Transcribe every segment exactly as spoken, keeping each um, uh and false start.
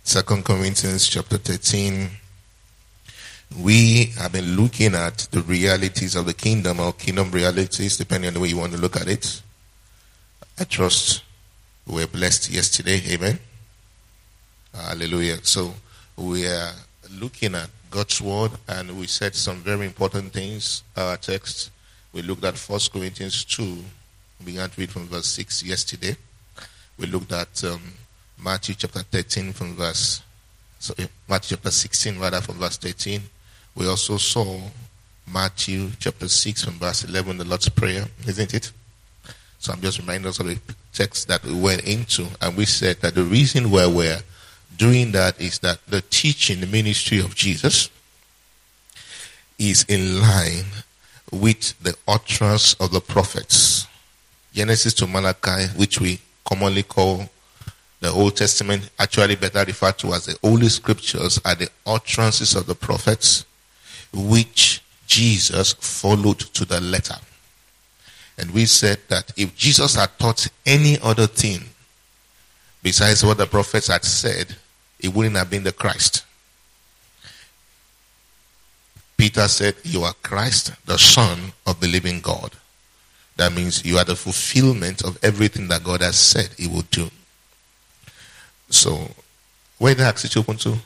Second Corinthians chapter thirteen. We have been looking at the realities of the kingdom, or kingdom realities, depending on the way you want to look at it. I trust we were blessed yesterday. Amen. Hallelujah. So we are looking at God's word, and we said some very important things. Our text, we looked at First Corinthians two. We began to read from verse six yesterday. We looked at um, Matthew chapter thirteen from verse, sorry, Matthew chapter sixteen rather from verse thirteen. We also saw Matthew chapter six from verse eleven, the Lord's Prayer, isn't it? So I'm just reminding us of the text that we went into, and we said that the reason why we're doing that is that the teaching, the ministry of Jesus is in line with the utterance of the prophets. Genesis to Malachi, which we commonly call the Old Testament, actually better referred to as the Holy Scriptures, are the utterances of the prophets, which Jesus followed to the letter. And we said that if Jesus had taught any other thing besides what the prophets had said, it wouldn't have been the Christ. Peter said, "You are Christ, the Son of the living God." That means you are the fulfillment of everything that God has said he would do. So, where did I actually open to?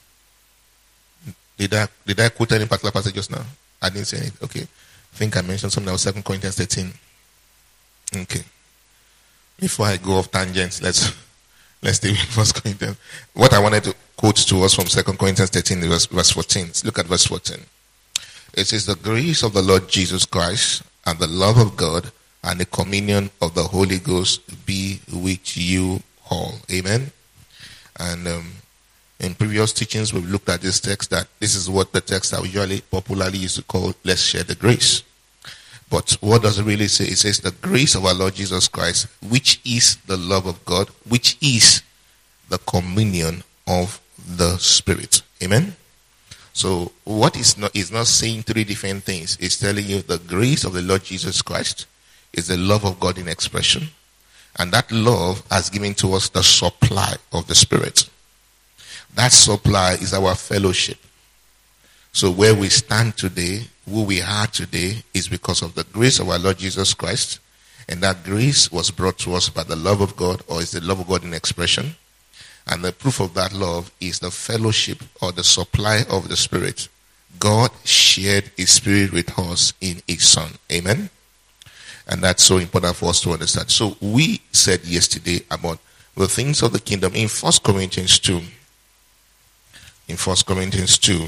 Did I, did I quote any particular passage just now? I didn't say anything. Okay. I think I mentioned something that was Second Corinthians thirteen. Okay. Before I go off tangents, let's let's stay with First Corinthians. What I wanted to quote to us from Second Corinthians thirteen is verse fourteen. Look at verse fourteen. It says, "The grace of the Lord Jesus Christ and the love of God and the communion of the Holy Ghost be with you all." Amen. And um, in previous teachings, we've looked at this text, that this is what the text that we usually popularly used to call, "Let's share the grace." But what does it really say? It says, "The grace of our Lord Jesus Christ, which is the love of God, which is the communion of the Spirit." Amen. So what is not is not saying three different things. It's telling you the grace of the Lord Jesus Christ is the love of God in expression. And that love has given to us the supply of the Spirit. That supply is our fellowship. So where we stand today, who we are today, is because of the grace of our Lord Jesus Christ. And that grace was brought to us by the love of God, or is the love of God in expression. And the proof of that love is the fellowship, or the supply of the Spirit. God shared his Spirit with us in his Son. Amen. And that's so important for us to understand. So we said yesterday about the things of the kingdom in First Corinthians two. In First Corinthians two,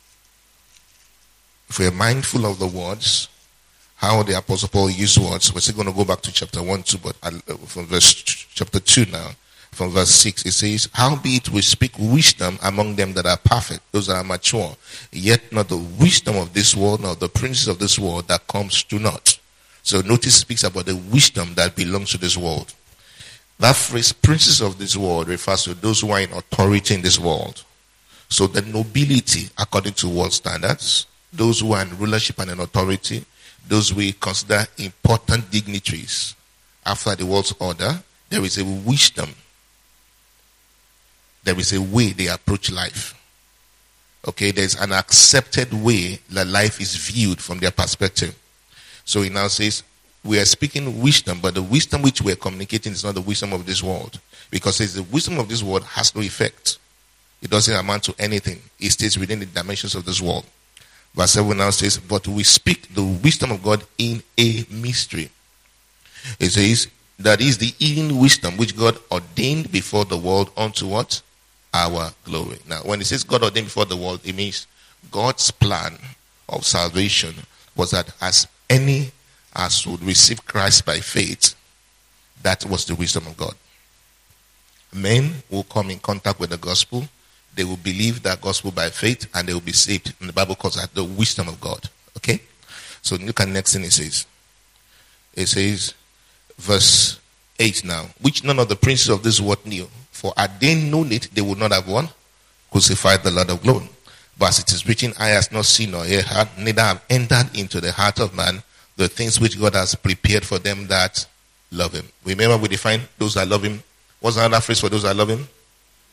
if we're mindful of the words, how the Apostle Paul used words, we're still going to go back to chapter one, two, but from verse chapter two now, from verse six, it says, "Howbeit we speak wisdom among them that are perfect, those that are mature, yet not the wisdom of this world, nor the princes of this world that comes to naught." So notice it speaks about the wisdom that belongs to this world. That phrase, "princes of this world," refers to those who are in authority in this world. So the nobility, according to world standards, those who are in rulership and in authority, those we consider important dignitaries after the world's order, there is a wisdom. There is a way they approach life. Okay, there's an accepted way that life is viewed from their perspective. So he now says, we are speaking wisdom, but the wisdom which we are communicating is not the wisdom of this world. Because it says the wisdom of this world has no effect. It doesn't amount to anything. It stays within the dimensions of this world. Verse seven now says, "But we speak the wisdom of God in a mystery." It says, that is the hidden wisdom which God ordained before the world unto what? Our glory. Now, when it says God ordained before the world, it means God's plan of salvation was that as any as would receive Christ by faith, that was the wisdom of God. Men will come in contact with the gospel. They will believe that gospel by faith, and they will be saved. And the Bible calls that the wisdom of God. Okay? So look at the next thing it says. It says, verse eight now, "Which none of the princes of this world knew. For had they known it, they would not have won, crucified the Lord of glory. But as it is written, eye has not seen nor ear heard, neither have entered into the heart of man the things which God has prepared for them that love him." Remember, we define those that love him. What's another phrase for those that love him?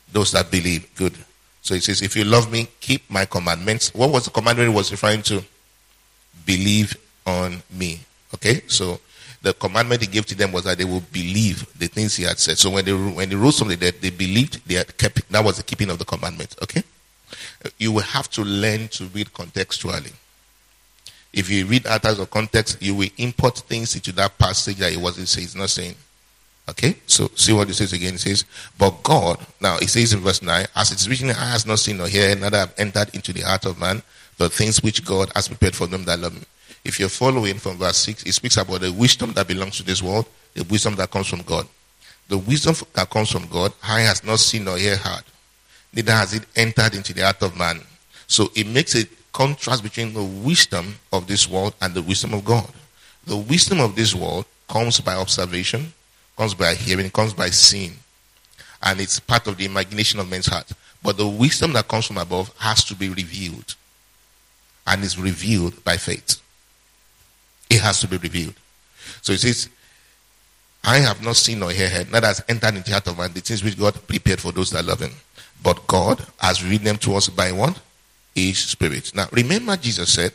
those that believe. Good. So it says, if you love me, keep my commandments. What was the commandment he was referring to? Believe on me. Okay? So the commandment he gave to them was that they will believe the things he had said. So when they when they rose from the dead, they believed, they had kept it. That was the keeping of the commandment. Okay? You will have to learn to read contextually. If you read out of context, you will import things into that passage that it wasn't saying, it's not saying. Okay? So see what it says again. It says, but God, now it says in verse nine, as it is written, eye has not seen nor heard, neither have entered into the heart of man, the things which God has prepared for them that love him. If you're following from verse six, it speaks about the wisdom that belongs to this world, the wisdom that comes from God. The wisdom that comes from God, eye has not seen nor ear heard, neither has it entered into the heart of man. So it makes a contrast between the wisdom of this world and the wisdom of God. The wisdom of this world comes by observation, comes by hearing, comes by seeing. And it's part of the imagination of men's heart. But the wisdom that comes from above has to be revealed. And is revealed by faith. It has to be revealed. So it says, I have not seen nor heard, neither has entered into the heart of man the things which God prepared for those that love him. But God has revealed them to us by what? His Spirit. Now remember Jesus said,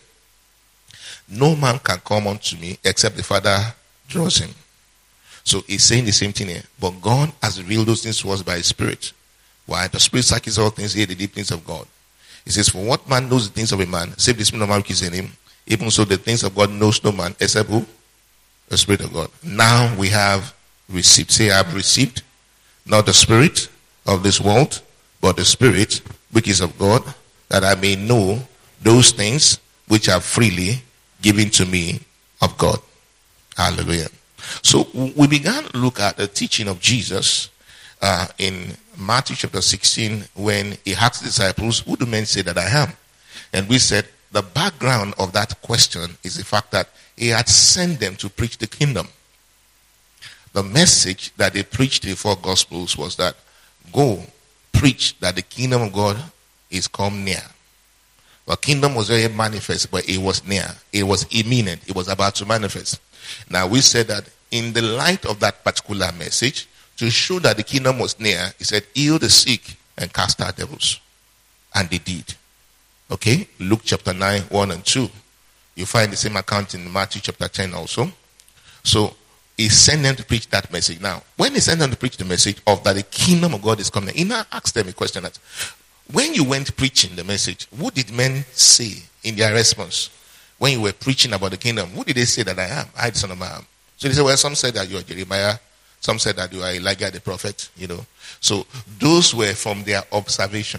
no man can come unto me except the Father draws him. So he's saying the same thing here. But God has revealed those things to us by his Spirit. Why? The Spirit searches all things, here the deep things of God. He says, for what man knows the things of a man, save the Spirit of man which is in him. Even so the things of God knows no man except who? The Spirit of God. Now we have received. Say, I have received not the spirit of this world, but the Spirit which is of God, that I may know those things which are freely given to me of God. Hallelujah. So we began to look at the teaching of Jesus uh, in Matthew chapter sixteen when he asked the disciples, who do men say that I am? And we said the background of that question is the fact that he had sent them to preach the kingdom. The message that they preached in the four gospels was that go preach that the kingdom of God is come near. The kingdom was very manifest, but it was near. It was imminent. It was about to manifest. Now we said that in the light of that particular message, to show that the kingdom was near, he said, heal the sick and cast out devils. And they did. Okay? Luke chapter nine, one and two. You find the same account in Matthew chapter ten also. So he sent them to preach that message. Now, when he sent them to preach the message of that the kingdom of God is coming, he now asked them a question that, when you went preaching the message, what did men say in their response? When you were preaching about the kingdom, who did they say that I am? I, the Son of Man. So they said, well, some said that you are Jeremiah. Some said that you are Elijah the prophet, you know. So those were from their observation.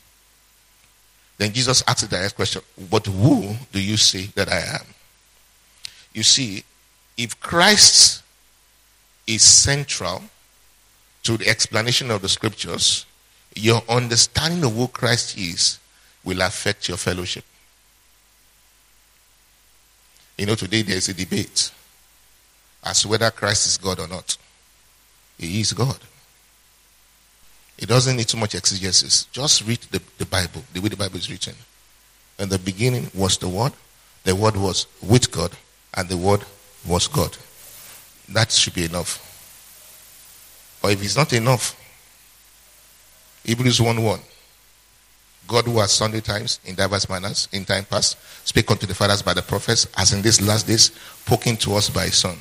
Then Jesus asked the direct question, but who do you say that I am? You see, if Christ is central to the explanation of the scriptures, your understanding of who Christ is will affect your fellowship. You know, today there is a debate as to whether Christ is God or not. He is God. It doesn't need too much exegesis. Just read the, the Bible, the way the Bible is written. In the beginning was the Word. The Word was with God, and the Word was God. That should be enough. Or if it's not enough, Hebrews one one. God who has sundry times, in diverse manners, in time past, spake unto the fathers by the prophets, as in these last days, spoken to us by his Son,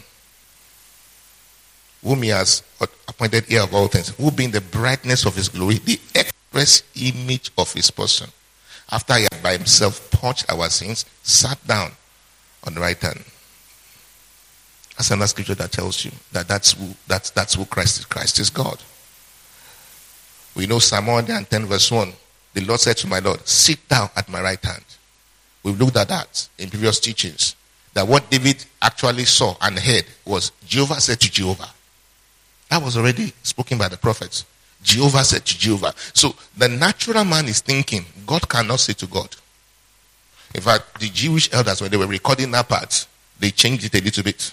whom he has appointed heir of all things, who being the brightness of his glory, the express image of his person, after he had by himself purged our sins, sat down on the right hand. That's another scripture that tells you that that's who, that's, that's who Christ is. Christ is God. We know Psalm one ten verse one. The Lord said to my Lord, sit down at my right hand. We've looked at that in previous teachings. That what David actually saw and heard was Jehovah said to Jehovah. That was already spoken by the prophets. Jehovah said to Jehovah. So the natural man is thinking, God cannot say to God. In fact, the Jewish elders, when they were recording that part, they changed it a little bit.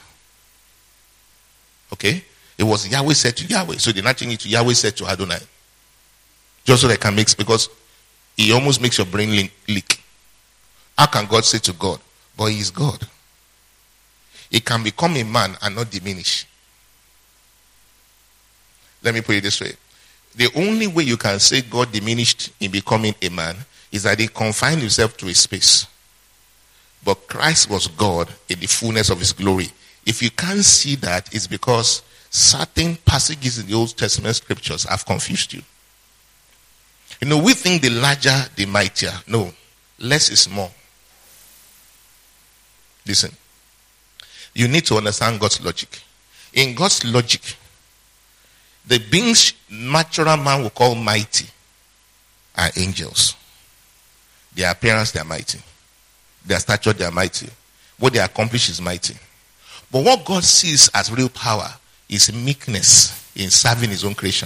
Okay? It was Yahweh said to Yahweh. So they not changed it to Yahweh said to Adonai. Just so they can mix, because it almost makes your brain link, leak. How can God say to God? But he is God. He can become a man and not diminish. Let me put it this way. the only way you can say God diminished in becoming a man is that he confined himself to a space. But Christ was God in the fullness of his glory. If you can't see that, it's because certain passages in the Old Testament scriptures have confused you. You know, we think the larger, the mightier. No, less is more. Listen, you need to understand God's logic. In God's logic, the beings natural man will call mighty are angels. Their appearance, they are mighty. Their stature, they are mighty. What they accomplish is mighty. But what God sees as real power is meekness in serving his own creation.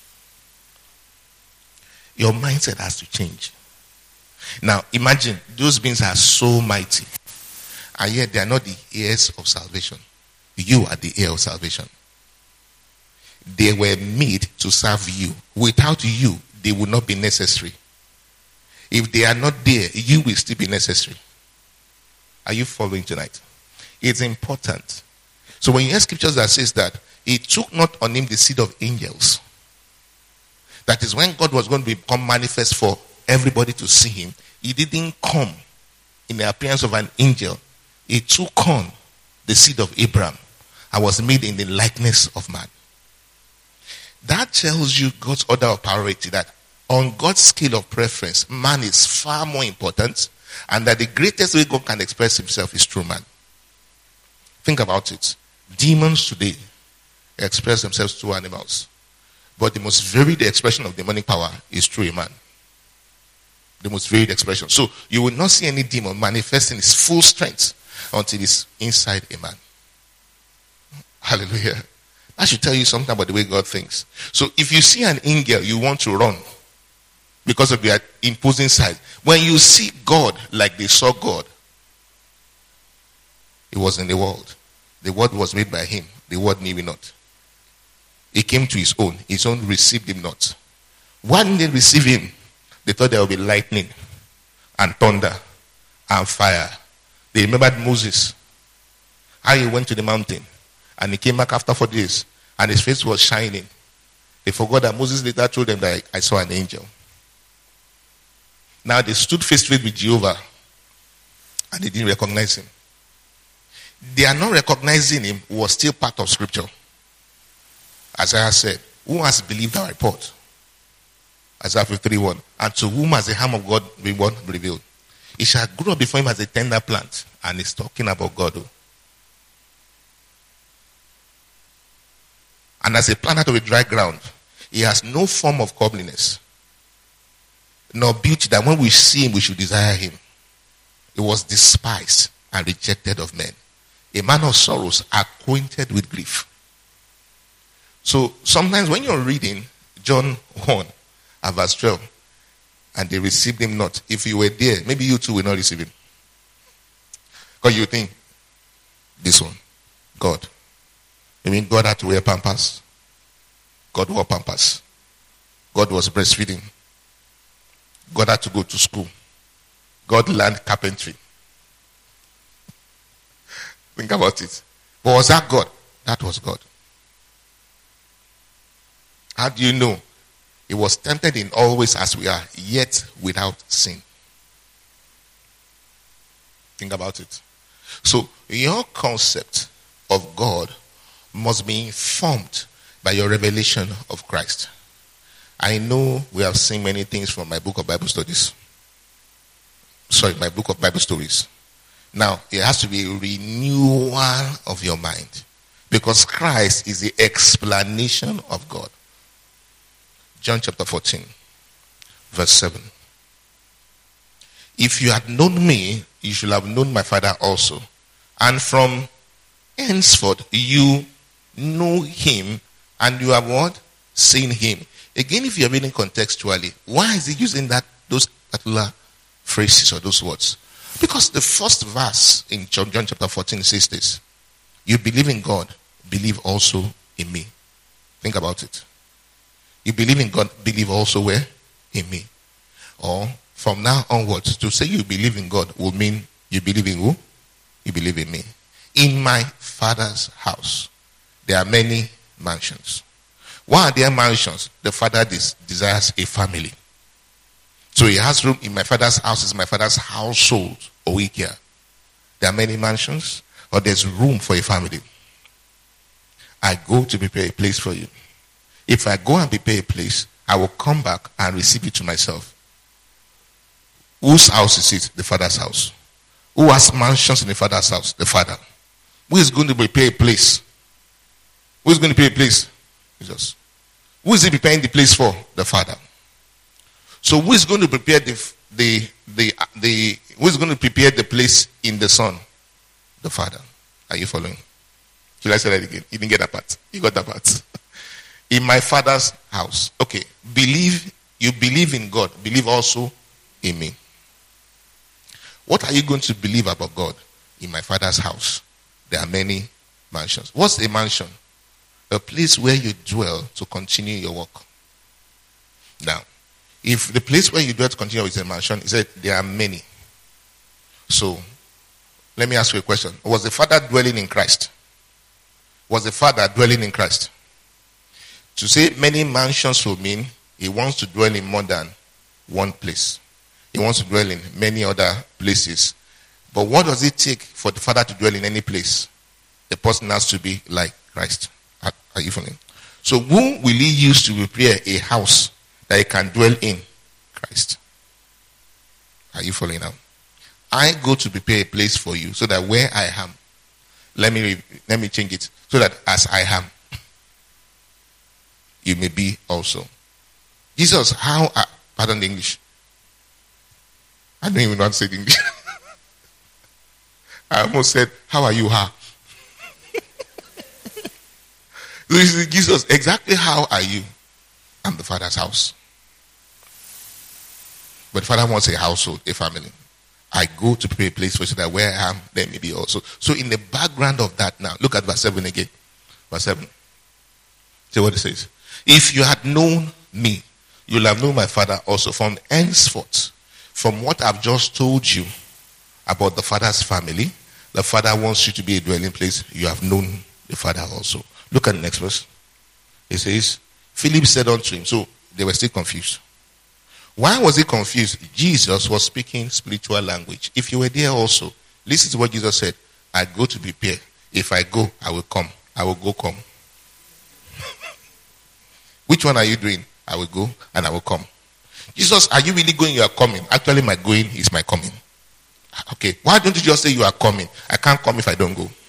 Your mindset has to change. Now, imagine those beings are so mighty, and yet they are not the heirs of salvation. You are the heir of salvation. They were made to serve you. Without you, they would not be necessary. If they are not there, you will still be necessary. Are you following tonight? It's important. So when you hear scriptures that says that he took not on him the seed of angels, that is when God was going to become manifest for everybody to see him, he didn't come in the appearance of an angel. He took on the seed of Abraham and was made in the likeness of man. That tells you God's order of priority, that on God's scale of preference, man is far more important, and that the greatest way God can express himself is through man. Think about it. Demons today express themselves through animals. But the most varied expression of demonic power is through a man. The most varied expression. So you will not see any demon manifesting its full strength until it's inside a man. Hallelujah. That should tell you something about the way God thinks. So if you see an angel, you want to run because of their imposing size. When you see God like they saw God, he was in the world. The word was made by him. The word knew him not. He came to his own. His own received him not. When they received him, they thought there would be lightning and thunder and fire. They remembered Moses. How he went to the mountain and he came back after four days and his face was shining. They forgot that Moses later told them that I saw an angel. Now they stood face to face with Jehovah and they didn't recognize him. They are not recognizing him was still part of scripture. Isaiah said, who has believed our report? Isaiah fifty-three one. And to whom has the hand of God been revealed? It shall grow up before him as a tender plant. And he's talking about God. Oh. And as a plant out of a dry ground, he has no form of comeliness, nor beauty that when we see him, we should desire him. He was despised and rejected of men, a man of sorrows, acquainted with grief. So sometimes when you're reading John one and verse twelve, and they received him not, if you were there, maybe you too will not receive him. Because you think, this one, God. You mean God had to wear pampers? God wore pampers. God was breastfeeding. God had to go to school. God learned carpentry. Think about it. But was that God? That was God. How do you know? He was tempted in all ways as we are, yet without sin. Think about it. So your concept of God must be informed by your revelation of Christ. I know we have seen many things from my book of Bible studies. Sorry, my book of Bible stories. Now, it has to be a renewal of your mind. Because Christ is the explanation of God. John chapter fourteen, verse seven. If you had known me, you should have known my Father also. And from henceforth, you know him, and you have what? Seen him. Again, if you're reading contextually, why is he using that those particular phrases or those words? Because the first verse in John, John chapter fourteen says this. You believe in God, believe also in me. Think about it. You believe in God, believe also where? In me. Or from now onwards, to say you believe in God will mean you believe in who? You believe in me. In my Father's house, there are many mansions. Why are there mansions? The Father des- desires a family. So he has room in my Father's house, is my Father's household. Oikia. There are many mansions, or there's room for a family. I go to prepare a place for you. If I go and prepare a place, I will come back and receive it to myself. Whose house is it? The Father's house. Who has mansions in the Father's house? The Father. Who is going to prepare a place? Who is going to prepare a place? Jesus. Who is he preparing the place for? The Father. So who is going to prepare the the the the who is going to prepare the place in the Son? The Father. Are you following? Should I say that again? You didn't get that part. You got that part. In my Father's house. Okay. Believe, you believe in God. Believe also in me. What are you going to believe about God? In my Father's house, there are many mansions. What's a mansion? A place where you dwell to continue your work. Now, if the place where you dwell to continue is a mansion, he said there are many. So, let me ask you a question. Was the Father dwelling in Christ? Was the Father dwelling in Christ? To say many mansions will mean he wants to dwell in more than one place. He wants to dwell in many other places. But what does it take for the Father to dwell in any place? The person has to be like Christ. Are, are you following? So who will he use to prepare a house that he can dwell in? Christ. Are you following now? I go to prepare a place for you so that where I am, let me let me change it, so that as I am, you may be also. Jesus, how, uh, pardon the English. I don't even know how to say it in English. I almost said, how are you, how? So Jesus, exactly how are you? I'm the Father's house. But the Father wants a household, a family. I go to prepare a place for you so that where I am, there may be also. So in the background of that now, look at verse seven again. Verse seven. See what it says. If you had known me, you'll have known my Father also. From henceforth, from what I've just told you about the Father's family, the Father wants you to be a dwelling place. You have known the Father also. Look at the next verse. It says, Philip said unto him. So they were still confused. Why was he confused? Jesus was speaking spiritual language. If you were there also, listen to what Jesus said. I go to prepare. If I go, I will come. I will go come. Which one are you doing? I will go and I will come. Jesus, are you really going? You are coming. Actually, my going is my coming. Okay. Why don't you just say you are coming? I can't come if I don't go.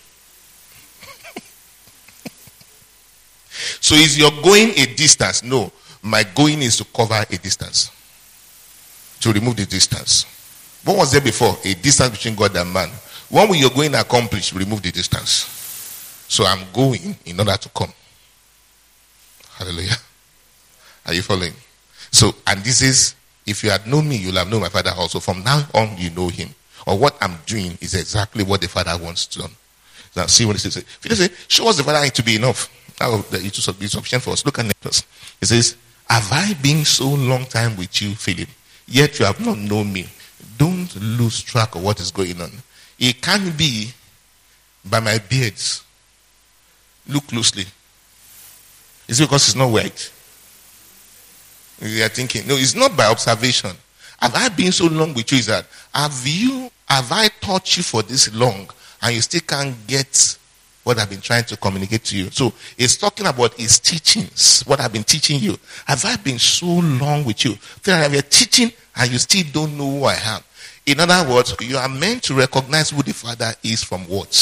So is your going a distance? No. My going is to cover a distance. To remove the distance. What was there before? A distance between God and man. What will your going accomplish? Remove the distance. So I'm going in order to come. Hallelujah. Are you following? So, and this is, if you had known me, you'll have known my Father also. From now on, you know him. Or what I'm doing is exactly what the Father wants to do. Now, see what it says. If you say, show us the Father to be enough. That will be sufficient for us. Look at the next. It says, have I been so long time with you, Philip? Yet you have not known me. Don't lose track of what is going on. It can't be by my beards. Look closely. Is it because it's not white? You are thinking, no, it's not by observation. Have I been so long with you? Is that have you, have I taught you for this long and you still can't get what I've been trying to communicate to you? So it's talking about his teachings, what I've been teaching you. Have I been so long with you that I have teaching and you still don't know who I am? In other words, you are meant to recognize who the Father is from words.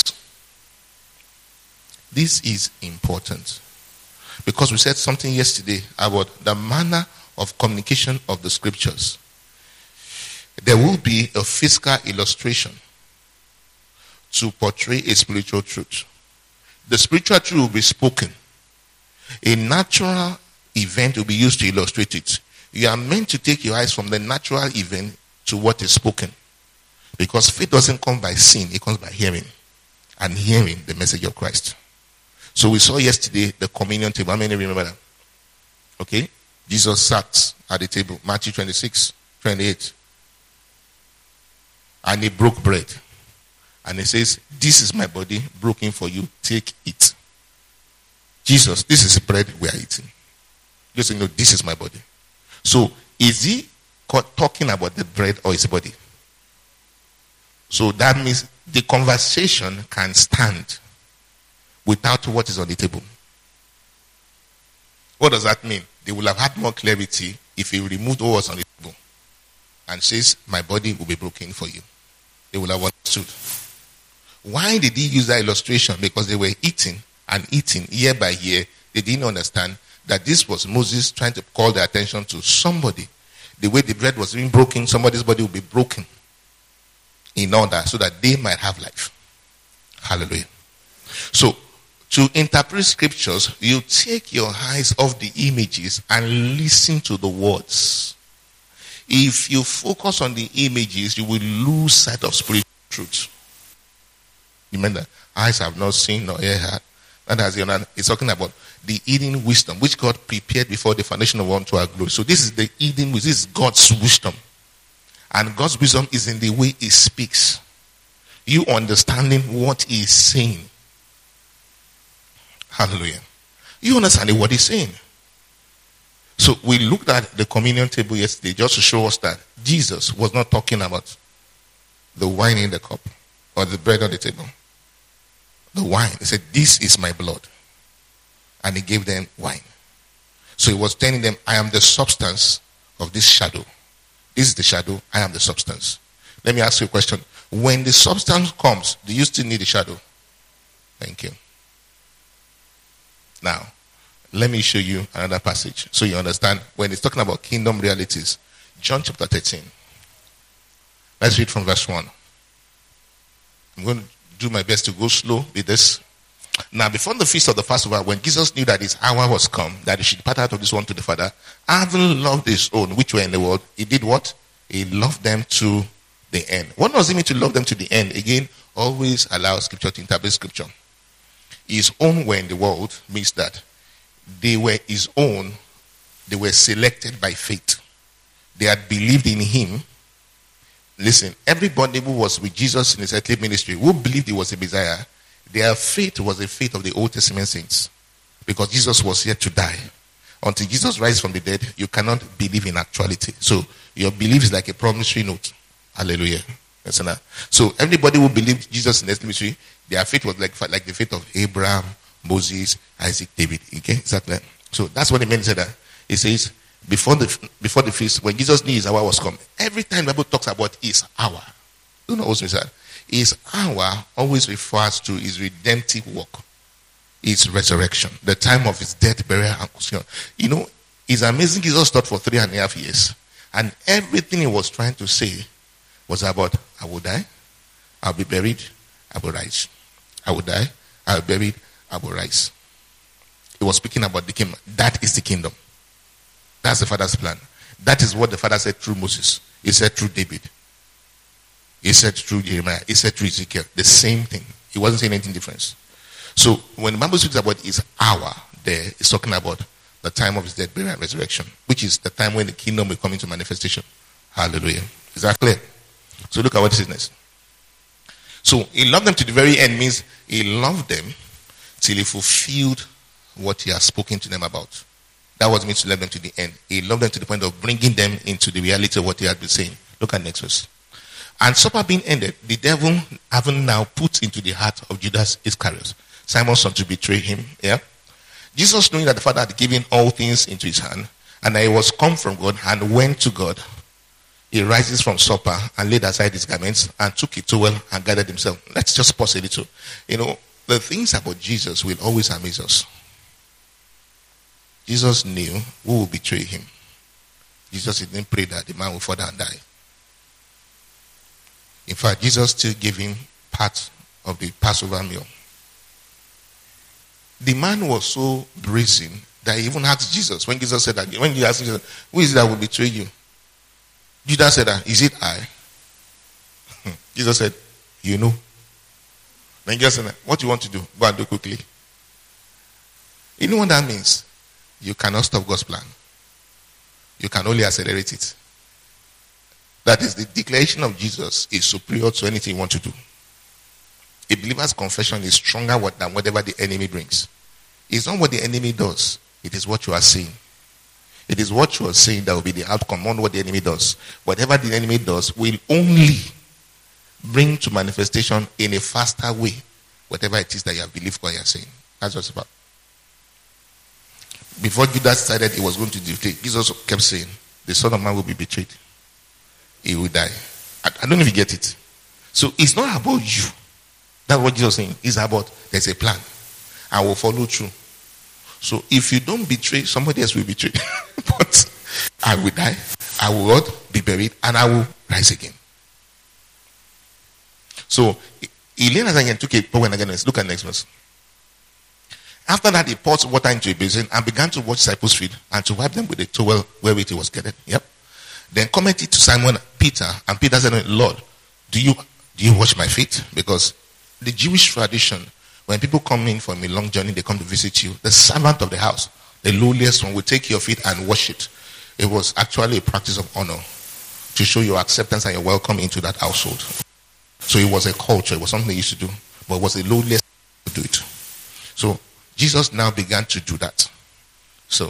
This is important. Because we said something yesterday about the manner of communication of the scriptures. There will be a physical illustration to portray a spiritual truth. The spiritual truth will be spoken. A natural event will be used to illustrate it. You are meant to take your eyes from the natural event to what is spoken. Because faith doesn't come by seeing, it comes by hearing. And hearing the message of Christ. So we saw yesterday the communion table. How many remember that? Okay? Jesus sat at the table. Matthew twenty-six, twenty-eight. And he broke bread. And he says, this is my body broken for you. Take it. Jesus, this is the bread we are eating. Just say, no, this is my body. So is he talking about the bread or his body? So that means the conversation can stand without what is on the table. What does that mean? They will have had more clarity if he removed what was on the table and says, my body will be broken for you. They will have understood. Why did he use that illustration? Because they were eating and eating year by year. They didn't understand that this was Moses trying to call their attention to somebody. The way the bread was being broken, somebody's body will be broken in order so that they might have life. Hallelujah. So, to interpret scriptures, you take your eyes off the images and listen to the words. If you focus on the images, you will lose sight of spiritual truth. Remember, eyes have not seen nor ear heard. And as you know, it's talking about the hidden wisdom which God prepared before the foundation of the world to our glory. So this is the hidden wisdom. This is God's wisdom. And God's wisdom is in the way he speaks. You understanding what he is saying. Hallelujah. You understand what he's saying. So we looked at the communion table yesterday just to show us that Jesus was not talking about the wine in the cup or the bread on the table. The wine. He said, this is my blood. And he gave them wine. So he was telling them, I am the substance of this shadow. This is the shadow. I am the substance. Let me ask you a question. When the substance comes, do you still need the shadow? Thank you. Now, let me show you another passage so you understand when it's talking about kingdom realities. John chapter thirteen. Let's read from verse one. I'm going to do my best to go slow with this. Now, before the feast of the Passover, when Jesus knew that his hour was come, that he should depart out of this one to the Father, having loved his own, which were in the world, he did what? He loved them to the end. What does it mean to love them to the end? Again, always allow Scripture to interpret Scripture. His own were in the world means that they were his own. They were selected by faith. They had believed in him. Listen, everybody who was with Jesus in his earthly ministry, who believed he was a Messiah, their faith was the faith of the Old Testament saints. Because Jesus was here to die. Until Jesus rises from the dead, you cannot believe in actuality. So your belief is like a promissory note. Hallelujah. So everybody who believed Jesus in his ministry, their faith was like, like the faith of Abraham, Moses, Isaac, David. Okay, exactly. So that's what he meant. That he says before the before the feast, when Jesus knew his hour was come. Every time the Bible talks about his hour, you know what that his hour always refers to his redemptive work, his resurrection, the time of his death, burial, and crucifixion. You know, it's amazing. Jesus taught for three and a half years, and everything he was trying to say was about, I will die, I'll be buried, I will rise. I will die, I will be buried, I will rise. He was speaking about the kingdom. That is the kingdom. That's the Father's plan. That is what the Father said through Moses. He said through David. He said through Jeremiah. He said through Ezekiel. The same thing. He wasn't saying anything different. So when the Bible speaks about his hour there, it's talking about the time of his death, burial, and resurrection, which is the time when the kingdom will come into manifestation. Hallelujah. Is that clear? So look at what it says next. So he loved them to the very end means he loved them till he fulfilled what he has spoken to them about. That was meant to love them to the end. He loved them to the point of bringing them into the reality of what he had been saying. Look at next verse. And supper being ended, the devil having now put into the heart of Judas Iscariot, Simon's son, to betray him. Yeah. Jesus, knowing that the Father had given all things into his hand, and that he was come from God and went to God, he rises from supper and laid aside his garments and took a towel and gathered himself. Let's just pause a little. You know, the things about Jesus will always amaze us. Jesus knew who would betray him. Jesus didn't pray that the man would fall down and die. In fact, Jesus still gave him part of the Passover meal. The man was so brazen that he even asked Jesus, when Jesus said that, when he asked Jesus, who is it that will betray you? Judas said, is it I? Jesus said, you know. Then Jesus said, what do you want to do? Go and do quickly. You know what that means? You cannot stop God's plan. You can only accelerate it. That is, the declaration of Jesus is superior to anything you want to do. A believer's confession is stronger than whatever the enemy brings. It's not what the enemy does. It is what you are saying. It is what you are saying that will be the outcome, not what the enemy does. Whatever the enemy does will only bring to manifestation in a faster way whatever it is that you have believed what you are saying. That's what it's about. Before Judas decided he was going to betray, Jesus kept saying, the Son of Man will be betrayed. He will die. I, I don't know if you get it. So it's not about you. That's what Jesus is saying. It's about there's a plan. I will follow through. So if you don't betray, somebody else will betray. But I will die. I will what? Be buried. And I will rise again. So Elaine again took a power again. Look at the next verse. After that, he poured water into a basin and began to wash disciples' feet and to wipe them with a towel wherewith it was gathered. Yep. Then commented to Simon Peter, and Peter said, Lord, do you do you wash my feet? Because the Jewish tradition, when people come in from a long journey, they come to visit you, the servant of the house, the lowliest one, will take your feet and wash it. It was actually a practice of honor to show your acceptance and your welcome into that household. So it was a culture, it was something they used to do, but it was the lowliest to do it. So Jesus now began to do that. So,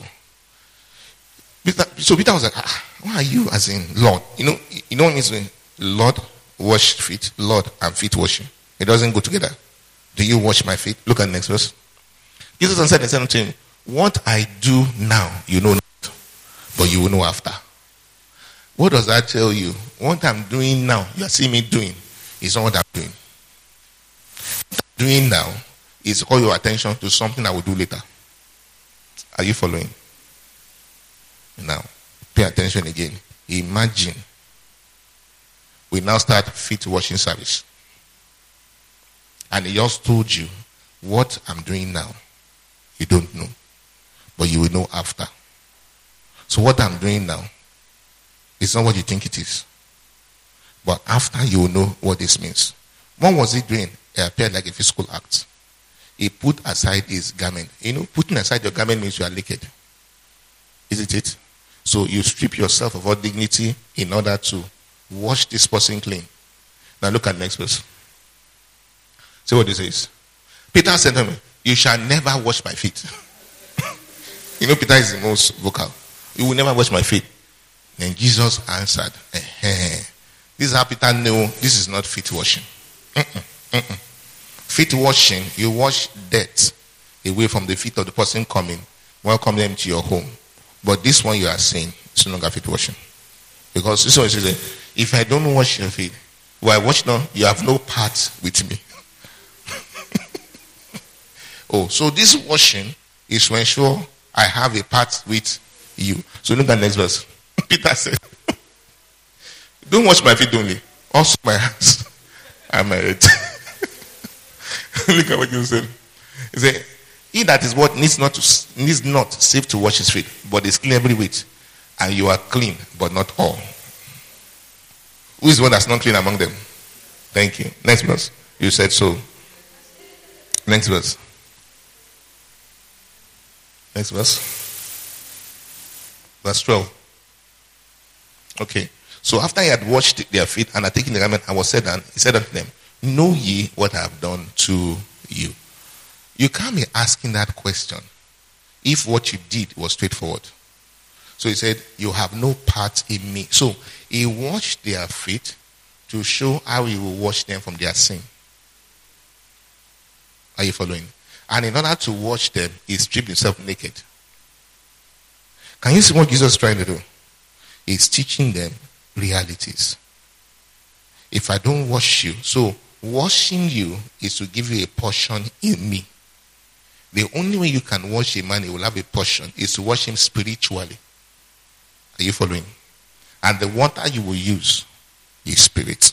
Peter, so Peter was like, ah, why are you as in Lord? You know, you know what it means? Lord, wash feet, Lord, and feet washing. It doesn't go together. Do you wash my feet? Look at the next verse. Jesus answered and said unto him, what I do now, you know not, but you will know after. What does that tell you? What I'm doing now, you are seeing me doing, is not what I'm doing. What I'm doing now is call your attention to something I will do later. Are you following? Now, pay attention again. Imagine we now start feet washing service. And he just told you what I'm doing now. You don't know. But you will know after. So what I'm doing now is not what you think it is. But after you will know what this means. What was he doing? It appeared like a physical act. He put aside his garment. You know, putting aside your garment means you are naked. Isn't it? So you strip yourself of all dignity in order to wash this person clean. Now look at the next verse. See what this says. Peter said to me, you shall never wash my feet. You know, Peter is the most vocal. You will never wash my feet. Then Jesus answered, eh, eh. This is how Peter knew this is not feet washing. Mm-mm, mm-mm. Feet washing, you wash dirt away from the feet of the person coming, welcome them to your home. But this one you are saying is no longer feet washing. Because this one is saying, if I don't wash your feet, well, I wash now, you have no part with me. Oh, so this washing is to ensure I have a part with you. So look at the next verse. Peter said, don't wash my feet only, also my hands. I'm married. Look at what you said. He said, he that is what needs not to needs not save to wash his feet, but is clean every whit, and you are clean, but not all. Who is the one that's not clean among them? Thank you. Next verse. You said so. Next verse. Next verse. Verse twelve. Okay. So after he had washed their feet and had taken the garment and was said down, he said unto them, know ye what I have done to you? You can't be asking that question if what you did was straightforward. So he said, you have no part in me. So he washed their feet to show how he will wash them from their sin. Are you following? And in order to wash them, he stripped himself naked. Can you see what Jesus is trying to do? He's teaching them realities. If I don't wash you, so washing you is to give you a portion in me. The only way you can wash a man, he will have a portion, is to wash him spiritually. Are you following? And the water you will use is spirit.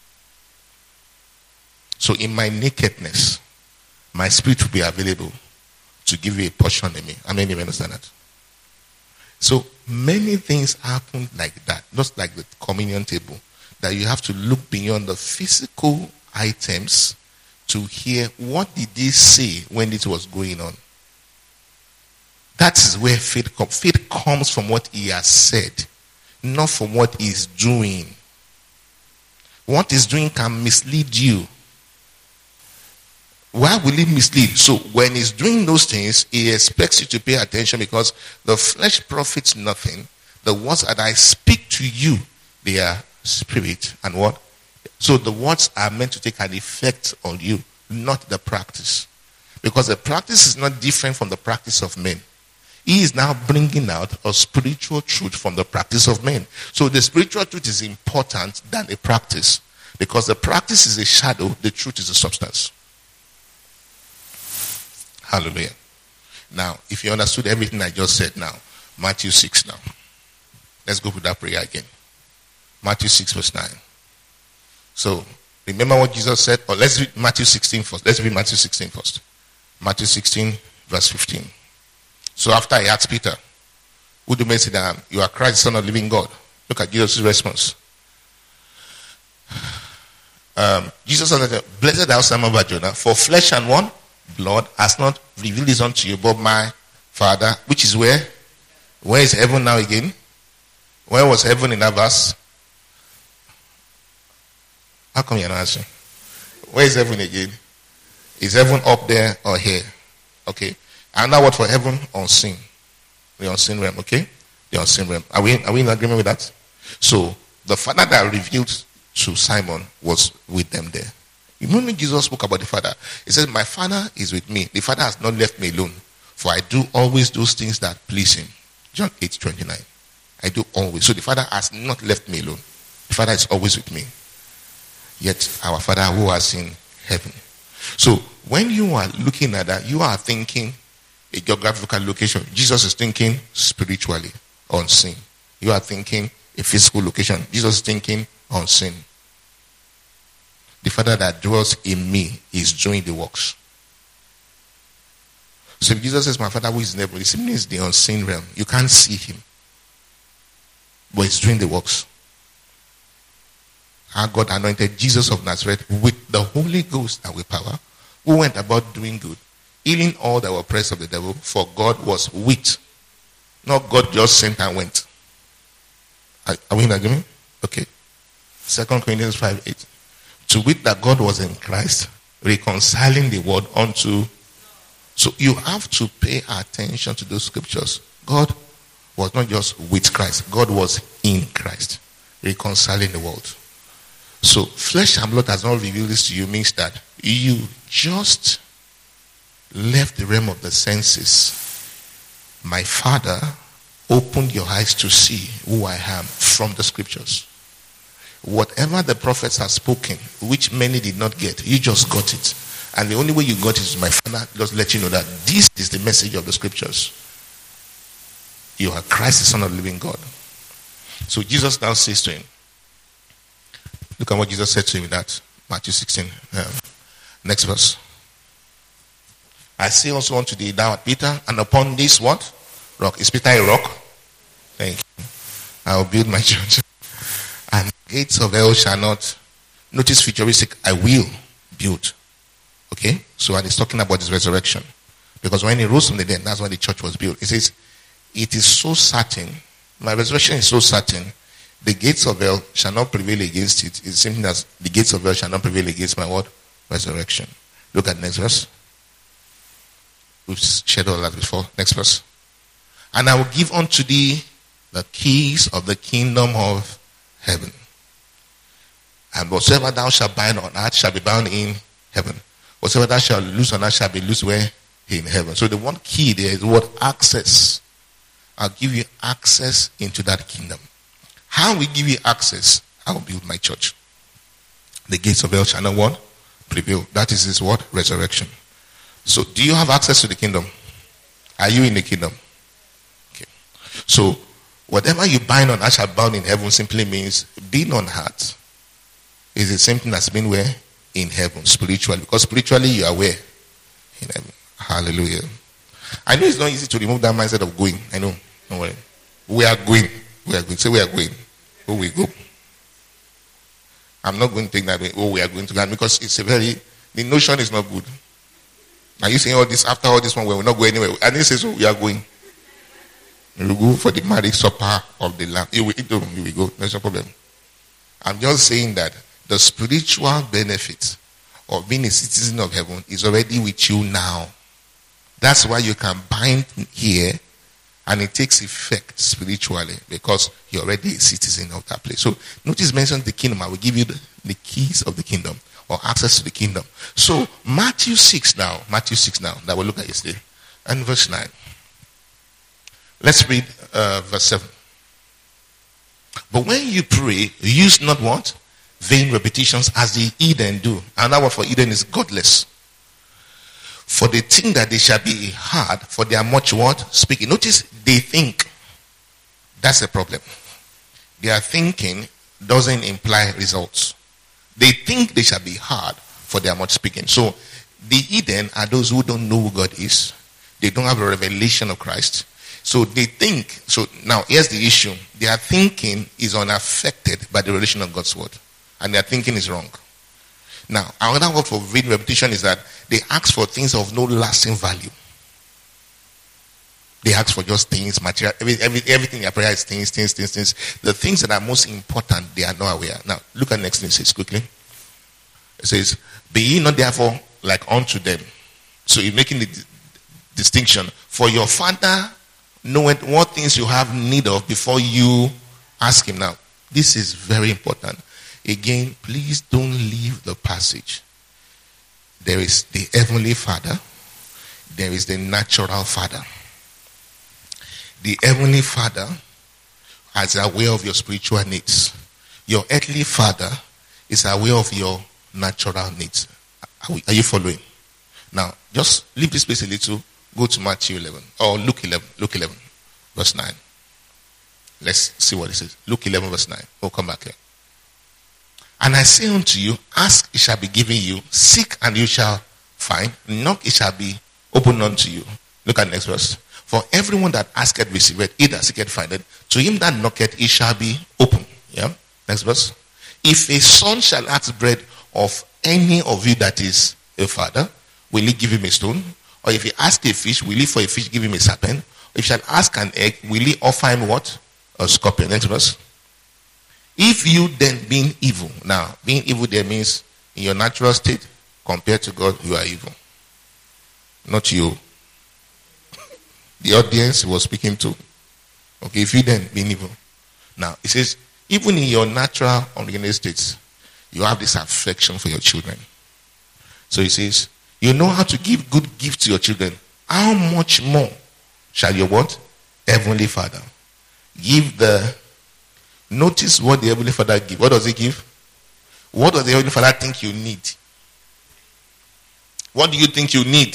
So in my nakedness, my spirit will be available to give you a portion in me. How many of you understand that? So many things happen like that, just like the communion table, that you have to look beyond the physical items to hear what did they say when it was going on. That is where faith comes. Faith comes from what he has said, not from what he's doing. What he's doing can mislead you. Why will he mislead? So when he's doing those things, he expects you to pay attention, because the flesh profits nothing. The words that I speak to you, they are spirit and what? So the words are meant to take an effect on you, not the practice. Because the practice is not different from the practice of men. He is now bringing out a spiritual truth from the practice of men. So the spiritual truth is important than the practice. Because the practice is a shadow, the truth is a substance. Hallelujah. Now, if you understood everything I just said now, Matthew six now. Let's go with that prayer again. Matthew six verse nine. So, remember what Jesus said? Or let's read Matthew sixteen first. Let's read Matthew sixteen first. Matthew sixteen verse fifteen. So after he asked Peter, who do men say that I am? You are Christ, the Son of the living God. Look at Jesus' response. Um, Jesus said, blessed thou Simon Bar-Jonah, for flesh and one blood has not revealed this unto you, but my Father, which is where? Where is heaven now again? Where was heaven in that verse? How come you're not answering? Where is heaven again? Is heaven up there or here? Okay. And now what for heaven? Unseen. The unseen realm, okay? The unseen realm. Are we, are we in agreement with that? So, the Father that revealed to Simon was with them there. You remember Jesus spoke about the Father. He said, my Father is with me. The Father has not left me alone. For I do always those things that please him. John eight twenty-nine. I do always. So the Father has not left me alone. The Father is always with me. Yet our Father who is in heaven. So when you are looking at that, you are thinking a geographical location. Jesus is thinking spiritually, unseen. You are thinking a physical location. Jesus is thinking unseen. The Father that dwells in me is doing the works. So if Jesus says, my Father who is in heaven, it means the unseen realm. You can't see him. But he's doing the works. Our God anointed Jesus of Nazareth with the Holy Ghost and with power, who went about doing good, healing all that were oppressed of the devil, for God was with. Not God just sent and went. Are, are we in agreement? Okay. Second Corinthians five eight. To wit that God was in Christ, reconciling the world unto. So you have to pay attention to those scriptures. God was not just with Christ. God was in Christ, reconciling the world. So flesh and blood has not revealed this to you means that you just left the realm of the senses. My Father opened your eyes to see who I am from the scriptures. Whatever the prophets have spoken, which many did not get, you just got it. And the only way you got it is my Father just let you know that this is the message of the scriptures. You are Christ, the Son of the living God. So Jesus now says to him, look at what Jesus said to him in that Matthew sixteen. Um, next verse. I say also unto thee, thou art Peter, and upon this what? Rock. Is Peter a rock? Thank you. I will build my church. And gates of hell shall not. Notice futuristic. I will build. Okay? So and he's talking about his resurrection. Because when he rose from the dead, that's when the church was built. He says, it is so certain. My resurrection is so certain. The gates of hell shall not prevail against it. It's something that the gates of hell shall not prevail against my word. Resurrection. Look at next verse. We've shared all that before. Next verse. And I will give unto thee the keys of the kingdom of heaven. And whatsoever thou shalt bind on earth shall be bound in heaven. Whatsoever thou shalt loose on earth shall be loosed where? In heaven. So the one key there is the word access. I'll give you access into that kingdom. How we give you access? I will build my church. The gates of hell shall not what? Prevail. That is his word? Resurrection. So do you have access to the kingdom? Are you in the kingdom? Okay. So whatever you bind on earth shall bound in heaven simply means being on earth is the same thing as being where? In heaven, spiritually. Because spiritually you are where? In heaven. Hallelujah. I know it's not easy to remove that mindset of going. I know. Don't worry. We are going. We are going. Say we are going. Oh, we go. I'm not going to take that way. Oh, we are going to land because it's a very, the notion is not good. Are you saying all this after all this one? We will not go anywhere. And he says, so we are going. We will go for the marriage supper of the Lamb. You will eat them. You will go. There's no problem. I'm just saying that the spiritual benefits or being a citizen of heaven is already with you now. That's why you can bind here and it takes effect spiritually because you're already a citizen of that place. So notice mention the kingdom. I will give you the, the keys of the kingdom or access to the kingdom. So Matthew six now, Matthew six now, that we'll look at yesterday, and verse nine. Let's read uh, verse seven. But when you pray, use not what? Vain repetitions as the heathen do. And that word for heathen is godless. For they think that they shall be heard, for they are much what? Speaking. Notice they think. That's the problem. Their thinking doesn't imply results. They think they shall be heard, for they are much speaking. So the heathen are those who don't know who God is. They don't have a revelation of Christ. So they think. So now here's the issue. Their thinking is unaffected by the revelation of God's word. And their thinking is wrong. Now, another word for vain repetition is that they ask for things of no lasting value. They ask for just things, material, every, every, everything in their prayer is things, things, things, things. The things that are most important, they are not aware. Now, look at the next thing it says quickly. It says, be ye not therefore like unto them. So you're making the d- distinction. For your Father knoweth what things you have need of before you ask him. Now, this is very important. Again, please don't leave the passage. There is the heavenly Father. There is the natural Father. The heavenly Father is aware of your spiritual needs. Your earthly Father is aware of your natural needs. Are, we, are you following? Now, just leave this place a little. Go to Matthew eleven. Or Luke eleven. Luke eleven, verse nine. Let's see what it says. Luke eleven, verse nine. We'll come back here. And I say unto you, ask, it shall be given you. Seek, and you shall find. Knock, it shall be opened unto you. Look at the next verse. For everyone that asketh receiveth, he that seeketh findeth. To him that knocketh, it shall be open. Yeah. Next verse. If a son shall ask bread of any of you that is a father, will he give him a stone? Or if he ask a fish, will he for a fish give him a serpent? If he shall ask an egg, will he offer him what? A scorpion. Next verse. If you then being evil, now being evil there means in your natural state compared to God, you are evil. Not you. The audience was speaking to. Okay, if you then being evil. Now, it says, even in your natural unregenerate states, you have this affection for your children. So it says, you know how to give good gifts to your children. How much more shall your what? Heavenly Father give the... Notice what the Heavenly Father gives. What does he give? What does the Heavenly Father think you need? What do you think you need?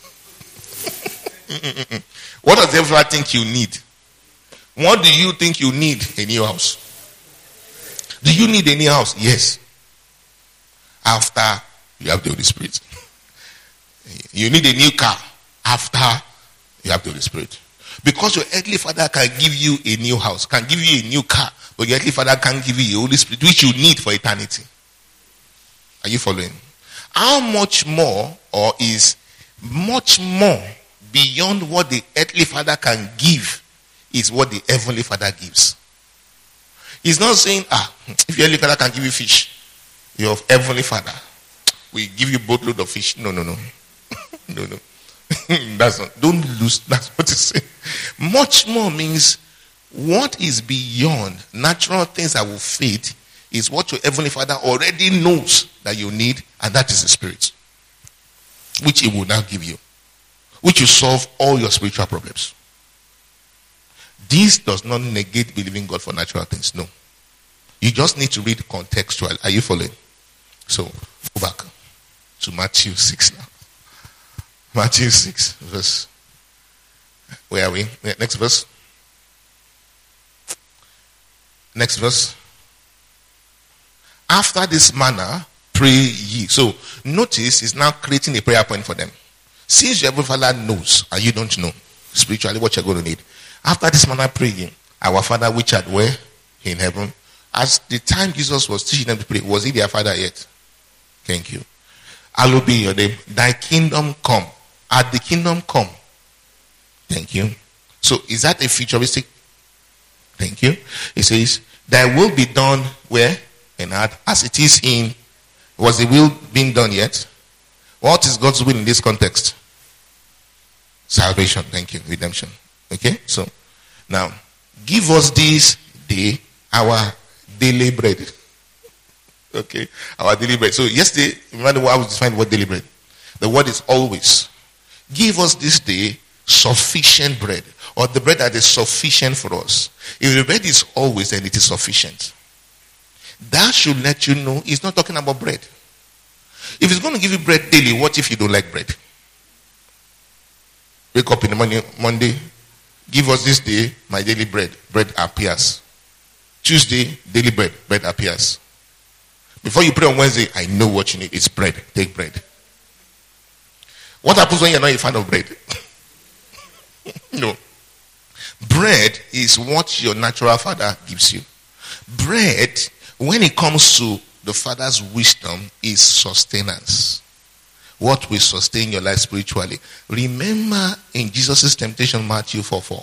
What does the Heavenly Father think you need? What do you think you need? A new house. Do you need a new house? Yes. After you have the Holy Spirit. You need a new car. After you have the Holy Spirit. Because your earthly Father can give you a new house, can give you a new car, but your earthly Father can't give you the Holy Spirit, which you need for eternity. Are you following? How much more, or is much more beyond what the earthly Father can give, is what the heavenly Father gives. He's not saying, ah, if your earthly Father can give you fish, your heavenly Father will give you boatload of fish. No, no, no. no, no. That's not, don't lose, that's what it's saying. Much more means what is beyond natural things that will fade is what your heavenly Father already knows that you need, and that is the Spirit, which he will now give you, which will solve all your spiritual problems. This does not negate believing God for natural things. No. You just need to read contextual. Are you following? So, go back to Matthew six now. Matthew six, verse. Where are we? Next verse. Next verse. After this manner, pray ye. So, notice he's now creating a prayer point for them. Since your Heavenly Father knows, and you don't know spiritually what you're going to need. After this manner, pray ye. Our Father which art where? In heaven. As the time Jesus was teaching them to pray, was he their Father yet? Thank you. Hallowed be your name. Thy kingdom come. At the kingdom come. Thank you. So is that a futuristic? Thank you. It says, thy will be done where? In earth, as it is in. Was the will being done yet? What is God's will in this context? Salvation. Thank you. Redemption. Okay? So, now, give us this day our daily bread. Okay? Our daily bread. So, yesterday, remember what I was defining what daily bread? The word is always. Give us this day sufficient bread. Or the bread that is sufficient for us. If the bread is always, then it is sufficient. That should let you know it's not talking about bread. If it's going to give you bread daily, what if you don't like bread? Wake up in the morning, Monday, give us this day my daily bread. Bread appears. Tuesday, daily bread. Bread appears. Before you pray on Wednesday, I know what you need. It's bread. Take bread. What happens when you're not a fan of bread? No. Bread is what your natural father gives you. Bread, when it comes to the Father's wisdom, is sustenance. What will sustain your life spiritually? Remember in Jesus' temptation, Matthew four four.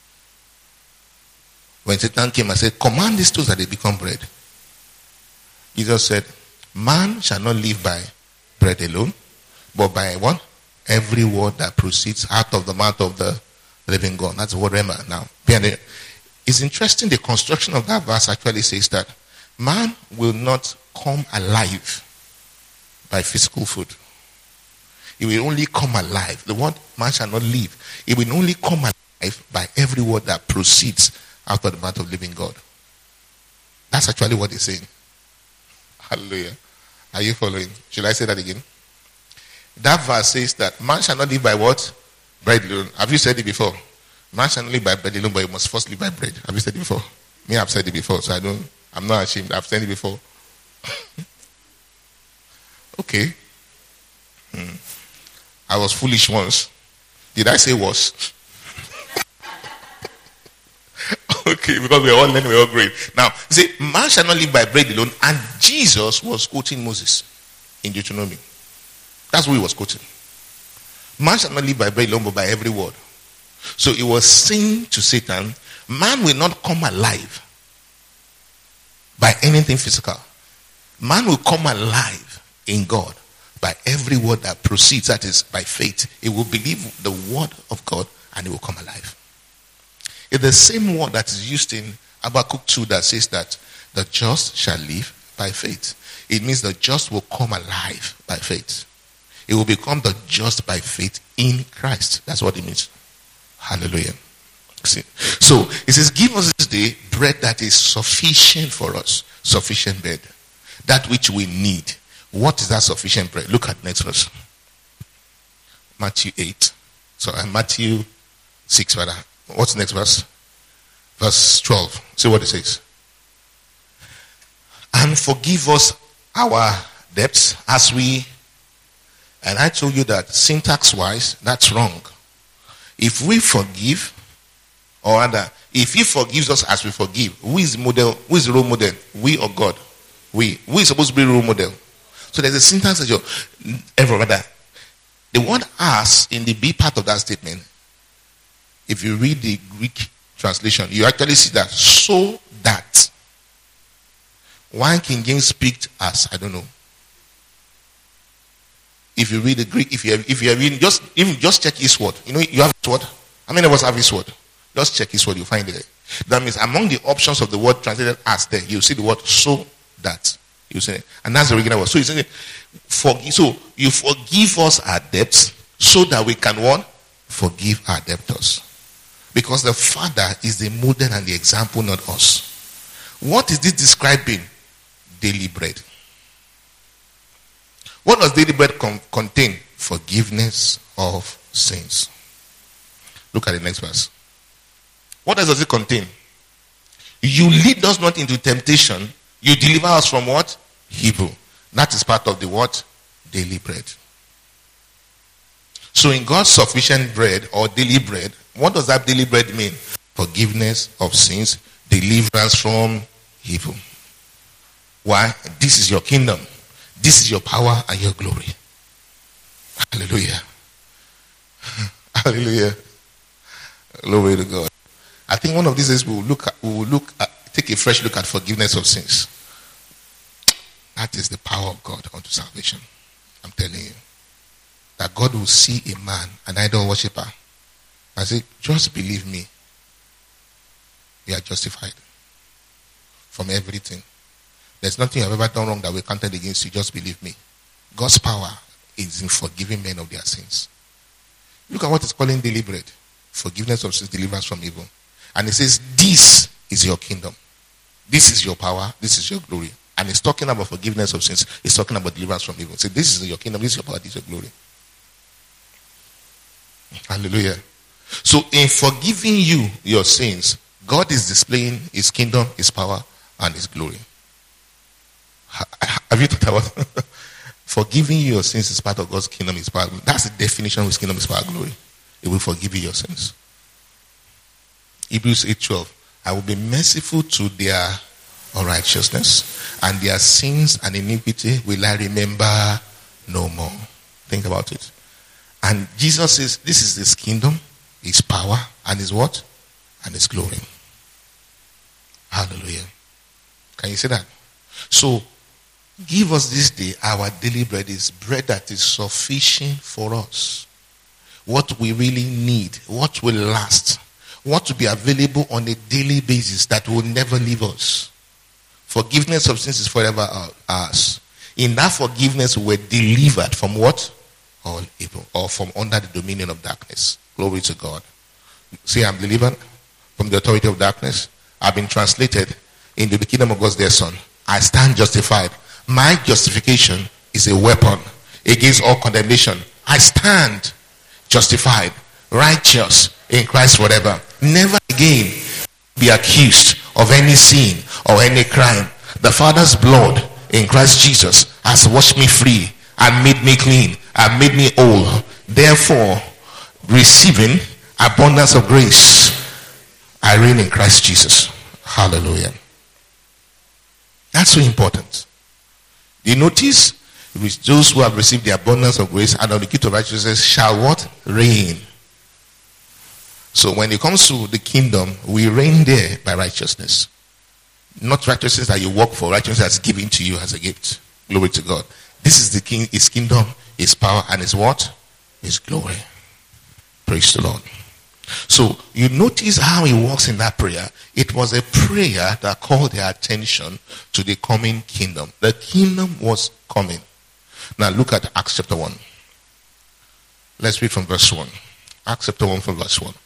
When Satan came and said, command these stones that they become bread. Jesus said, man shall not live by bread alone, but by what? Every word that proceeds out of the mouth of the living God. That's the word Rhema. Now, it's interesting, the construction of that verse actually says that man will not come alive by physical food. He will only come alive. The word man shall not live. He will only come alive by every word that proceeds out of the mouth of living God. That's actually what he's saying. Hallelujah. Are you following? Should I say that again? That verse says that man shall not live by what? Bread alone. Have you said it before? Man shall not live by bread alone, but he must first live by bread. Have you said it before? Me, I've said it before, so I don't, I'm not ashamed. I've said it before. Okay. Hmm. I was foolish once. Did I say was? Okay, because we're all learning, we're all great. Now, you see, man shall not live by bread alone, and Jesus was quoting Moses in Deuteronomy. That's what he was quoting. Man shall not live by bread alone, but by every word. So it was saying to Satan, man will not come alive by anything physical. Man will come alive in God by every word that proceeds, that is by faith. He will believe the word of God and he will come alive. It's the same word that is used in Habakkuk two that says that the just shall live by faith. It means the just will come alive by faith. It will become the just by faith in Christ. That's what it means. Hallelujah. See? So it says, give us this day bread that is sufficient for us. Sufficient bread. That which we need. What is that sufficient bread? Look at next verse. Matthew eight. Sorry, Matthew six rather. What's the next verse? Verse twelve. See what it says. And forgive us our debts as we... And I told you that syntax-wise, that's wrong. If we forgive, or rather, if he forgives us as we forgive, who is the model? Who is the role model? We or God? We. Who is supposed to be the role model? So there's a syntax that you ever rather. The word as in the B part of that statement, if you read the Greek translation, you actually see that so that. Why King James speak as? I don't know. If you read the Greek, if you have, if you have reading, just even just check his word. You know, you have his word. How many of us have his word? Just check his word, you find it. That means among the options of the word translated as there, you see the word so that. You say, and that's the original word. So you say, forgive. So you forgive us our debts, so that we can what? Forgive our debtors. Because the Father is the model and the example, not us. What is this describing? Daily bread. What does daily bread con- contain? Forgiveness of sins. Look at the next verse. What else does it contain? You lead us not into temptation. You deliver us from what? Evil. That is part of the what? Daily bread. So in God's sufficient bread or daily bread, what does that daily bread mean? Forgiveness of sins, deliverance from evil. Why? This is your kingdom. This is your power and your glory. Hallelujah. Hallelujah. Glory to God. I think one of these days we will look at, we will look at, take a fresh look at forgiveness of sins. That is the power of God unto salvation. I'm telling you. That God will see a man, an idol worshiper, and say, just believe me. You are justified from everything. There's nothing you have ever done wrong that will be counted against you. Just believe me. God's power is in forgiving men of their sins. Look at what it's calling daily bread. Forgiveness of sins, deliverance from evil. And it says, this is your kingdom. This is your power. This is your glory. And it's talking about forgiveness of sins. It's talking about deliverance from evil. So this is your kingdom. This is your power. This is your glory. Hallelujah. So in forgiving you your sins, God is displaying his kingdom, his power, and his glory. Have you thought about forgiving you your sins is part of God's kingdom, his power? That's the definition of his kingdom, his power, glory. He will forgive you your sins. Hebrews eight twelve. I will be merciful to their unrighteousness, and their sins and iniquity will I remember no more. Think about it. And Jesus says, this is his kingdom, his power, and his what? And his glory. Hallelujah. Can you see that? So, give us this day our daily bread, is bread that is sufficient for us. What we really need, what will last, what will be available on a daily basis that will never leave us. Forgiveness of sins is forever ours. In that forgiveness, we were delivered from what? All evil, or from under the dominion of darkness. Glory to God. See, I'm delivered from the authority of darkness. I've been translated into the kingdom of God's dear Son. I stand justified. My justification is a weapon against all condemnation. I stand justified, righteous in Christ forever. Never again be accused of any sin or any crime. The Father's blood in Christ Jesus has washed me free and made me clean and made me whole. Therefore, receiving abundance of grace, I reign in Christ Jesus. Hallelujah. That's so important. You notice, which those who have received the abundance of grace and of the gift of righteousness shall what? Reign. So when it comes to the kingdom, we reign there by righteousness. Not righteousness that you work for, righteousness that's given to you as a gift. Glory to God. This is the king, his kingdom, his power, and his what? His glory. Praise the Lord. So you notice how he walks in that prayer. It was a prayer that called their attention to the coming kingdom. The kingdom was coming. Now look at Acts chapter one. Let's read from verse one. Acts chapter one from verse one.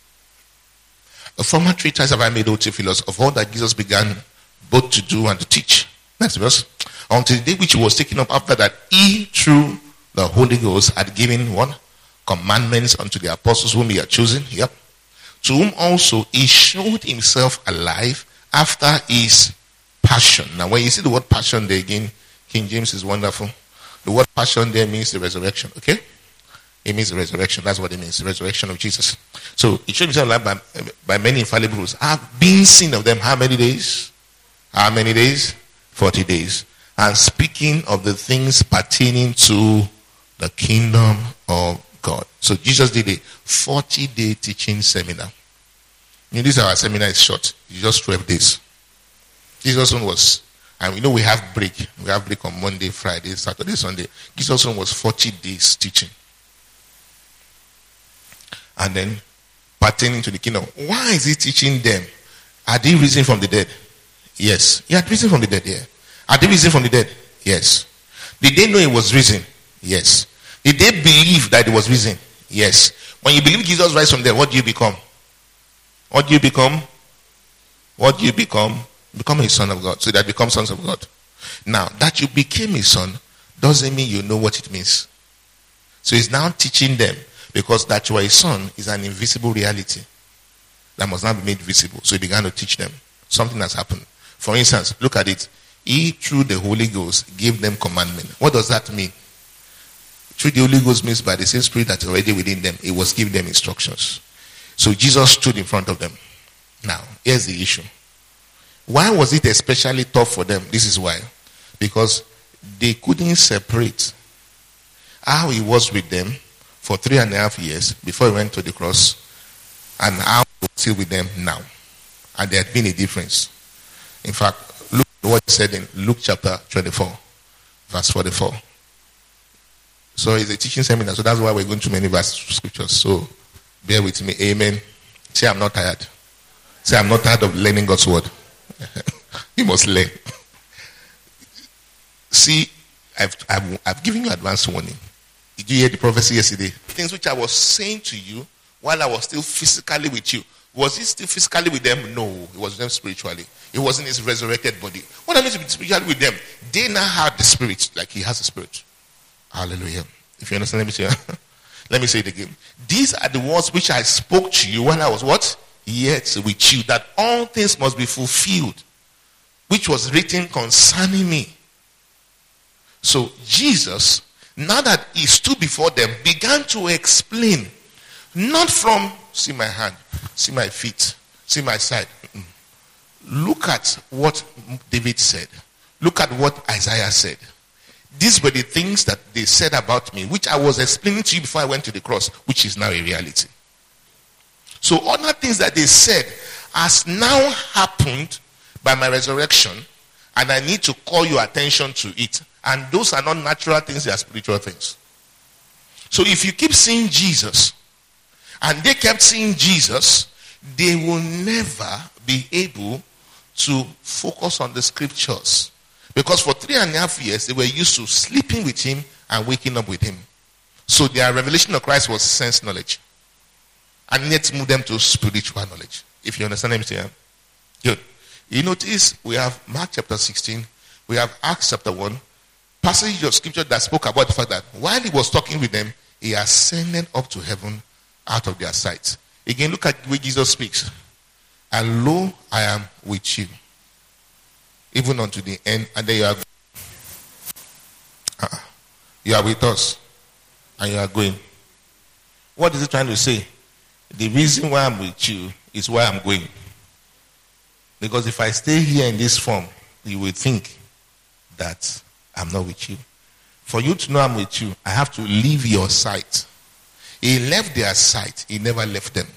A former three times have I made, O Theophilus, of all that Jesus began both to do and to teach. Next verse. Until the day which he was taken up, after that he through the Holy Ghost had given what? Commandments unto the apostles whom he had chosen. Yep. To whom also he showed himself alive after his passion. Now when you see the word passion there again, King James is wonderful. The word passion there means the resurrection. Okay? It means the resurrection. That's what it means. The resurrection of Jesus. So he showed himself alive by, by many infallible rules. I've been seen of them how many days? How many days? Forty days. And speaking of the things pertaining to the kingdom of God. So Jesus did a forty-day teaching seminar. I mean, this our seminar is short. It's just twelve days. Jesus' one was, and we know we have break. We have break on Monday, Friday, Saturday, Sunday. Jesus' one was forty days teaching. And then pertaining to the kingdom. Why is he teaching them? Had he risen from the dead? Yes. He had risen from the dead, yeah. Had he risen from the dead? Yes. Did they know he was risen? Yes. Did they believe that he was risen? Yes. When you believe Jesus rise from there, what do you become? What do you become? What do you become? Become a son of God. So that become sons of God. Now, that you became a son doesn't mean you know what it means. So he's now teaching them, because that you are a son is an invisible reality that must not be made visible. So he began to teach them. Something has happened. For instance, look at it. He, through the Holy Ghost, gave them commandment. What does that mean? Through the Holy Ghost means by the same Spirit that's already within them, it was giving them instructions. So Jesus stood in front of them. Now, here's the issue. Why was it especially tough for them? This is why. Because they couldn't separate how he was with them for three and a half years before he went to the cross and how he was still with them now. And there had been a difference. In fact, look what he said in Luke chapter twenty-four, verse forty-four. So it's a teaching seminar, so that's why we're going to many verse scriptures. So bear with me. Amen. Say, I'm not tired. Say, I'm not tired of learning God's word. You must learn. See, I've, I've, I've given you advance warning. Did you hear the prophecy yesterday? Things which I was saying to you while I was still physically with you. Was he still physically with them? No, it was them spiritually. It wasn't his resurrected body. What I mean to be spiritually with them, they now had the spirit, like he has a spirit. Hallelujah. If you understand, let me say let me say it again. These are the words which I spoke to you when I was what? Yet with you, that all things must be fulfilled, which was written concerning me. So Jesus, now that he stood before them, began to explain, not from, see my hand, see my feet, see my side. Look at what David said. Look at what Isaiah said. These were the things that they said about me, which I was explaining to you before I went to the cross, which is now a reality. So other things that they said has now happened by my resurrection, and I need to call your attention to it. And those are not natural things, they are spiritual things. So if you keep seeing Jesus, and they kept seeing Jesus, they will never be able to focus on the scriptures. Because for three and a half years, they were used to sleeping with him and waking up with him. So their revelation of Christ was sense knowledge. And let's move them to spiritual knowledge. If you understand what I'm saying. Good. You notice we have Mark chapter sixteen. We have Acts chapter one. Passage of scripture that spoke about the fact that while he was talking with them, he ascended up to heaven out of their sight. Again, look at the way Jesus speaks. And lo, I am with you, even unto the end. And there you are. Uh, you are with us. And you are going. What is he trying to say? The reason why I'm with you is why I'm going. Because if I stay here in this form, you will think that I'm not with you. For you to know I'm with you, I have to leave your sight. He left their sight. He never left them.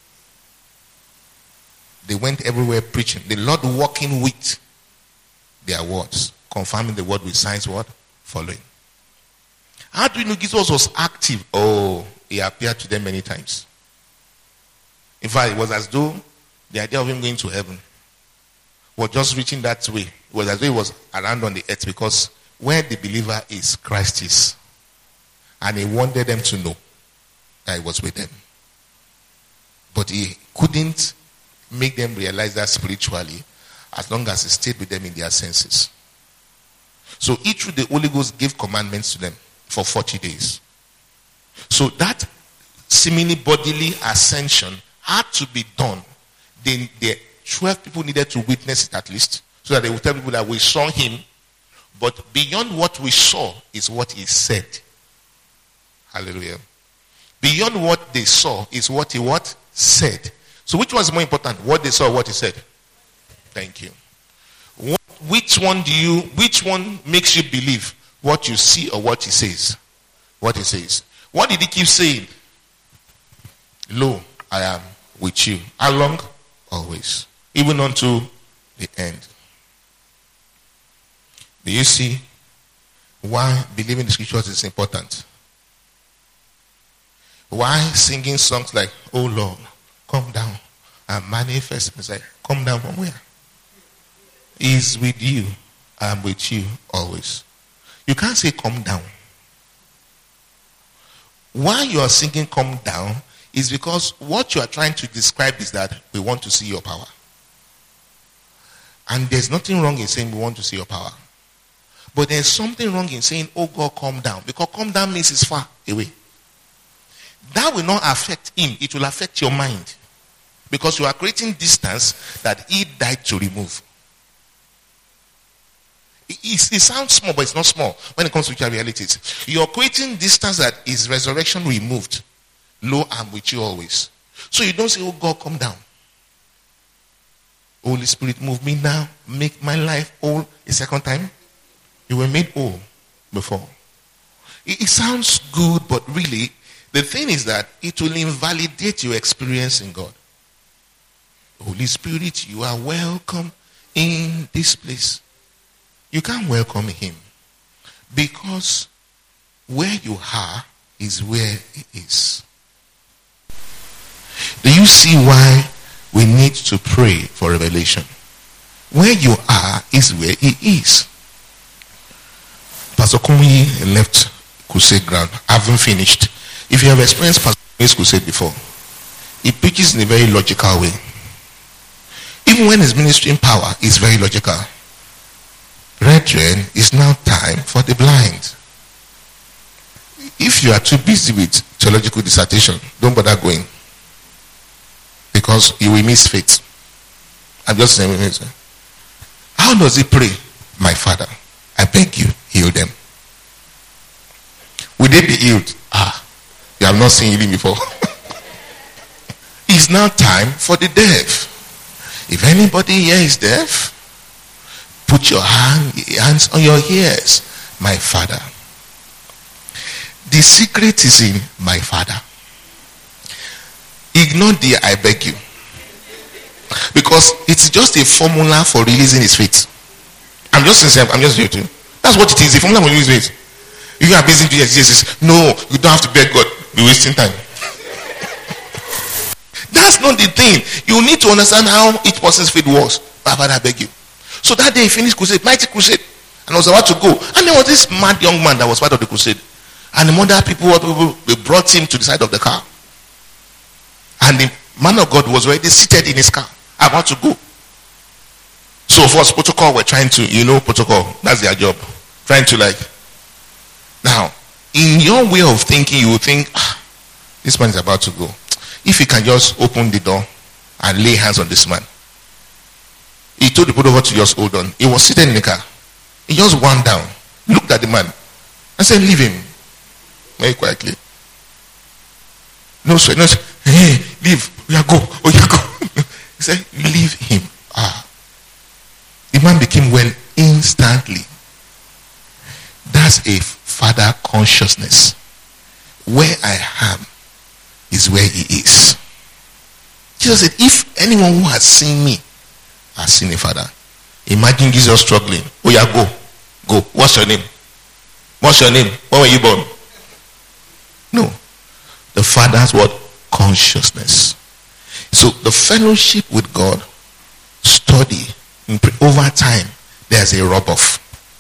They went everywhere preaching. The Lord walking with their words, confirming the word with signs, what? Following. How do you know Jesus was active? Oh, he appeared to them many times. In fact, it was as though the idea of him going to heaven was just reaching that way. It was as though he was around on the earth, because where the believer is, Christ is. And he wanted them to know that he was with them. But he couldn't make them realize that spiritually, as long as he stayed with them in their senses. So he, through the Holy Ghost, gave commandments to them for forty days. So that seemingly bodily ascension had to be done. Then the twelve people needed to witness it at least, so that they would tell people that we saw him, but beyond what we saw is what he said. Hallelujah. Beyond what they saw is what he what said. So which was more important? What they saw or what he said? Thank you. What, which one do you, which one makes you believe what you see or what he says? What he says. What did he keep saying? Lo, I am with you. How long? Always. Even unto the end. Do you see why believing the scriptures is important? Why singing songs like, oh Lord, come down and manifest Messiah? Come down from where? He's with you. I'm with you always. You can't say come down. Why you are singing come down is because what you are trying to describe is that we want to see your power. And there's nothing wrong in saying we want to see your power. But there's something wrong in saying, oh God, come down. Because come down means it's far away. That will not affect him. It will affect your mind. Because you are creating distance that he died to remove. It, it, it sounds small, but it's not small when it comes to your realities. You're creating distance that his resurrection removed. Lo, I'm with you always. So you don't say, oh God, come down. Holy Spirit, move me now. Make my life whole a second time. You were made whole before. It, it sounds good, but really, the thing is that it will invalidate your experience in God. Holy Spirit, you are welcome in this place. You can't welcome him because where you are is where he is. Do you see why we need to pray for revelation? Where you are is where he is. Pastor Kumi left crusade ground. I haven't finished. If you have experienced Pastor Kumi's crusade before, he preaches in a very logical way. Even when his ministry in power is very logical. Brethren, it's now time for the blind. If you are too busy with theological dissertation, don't bother going. Because you will miss faith. I'm just saying it. How does he pray? My Father, I beg you, heal them. Will they be healed? Ah, you have not seen healing before. It's now time for the deaf. If anybody here is deaf, put your hand, hands on your ears. My Father. The secret is in my Father. Ignore the I beg you. Because it's just a formula for releasing his faith. I'm just sincere. I'm just here too. That's what it is. A formula for releasing faith. If you are busy to Jesus, no, you don't have to beg God. You're wasting time. That's not the thing. You need to understand how each person's faith was. My Father, I beg you. So that day he finished crusade, mighty crusade, and was about to go. And there was this mad young man that was part of the crusade. And the mother people, people they brought him to the side of the car. And the man of God was already seated in his car, about to go. So for us, protocol, we're trying to, you know, protocol. That's their job. Trying to like. Now, in your way of thinking, you will think, ah, this man is about to go. If he can just open the door and lay hands on this man. He told the protocol to just hold on. He was seated in the car. He just went down, looked at the man, and said, leave him. Very quietly. No sweat, no sweat. Hey, leave. We are go. Oh, yeah, go. He said, leave him. Ah. The man became well instantly. That's a father consciousness. Where I am is where he is. Jesus said, if anyone who has seen me has seen a father. Imagine Jesus struggling. Oh yeah, go. Go. What's your name? What's your name? When were you born? No. The father's what? Consciousness. So the fellowship with God, study, over time, there's a rub-off.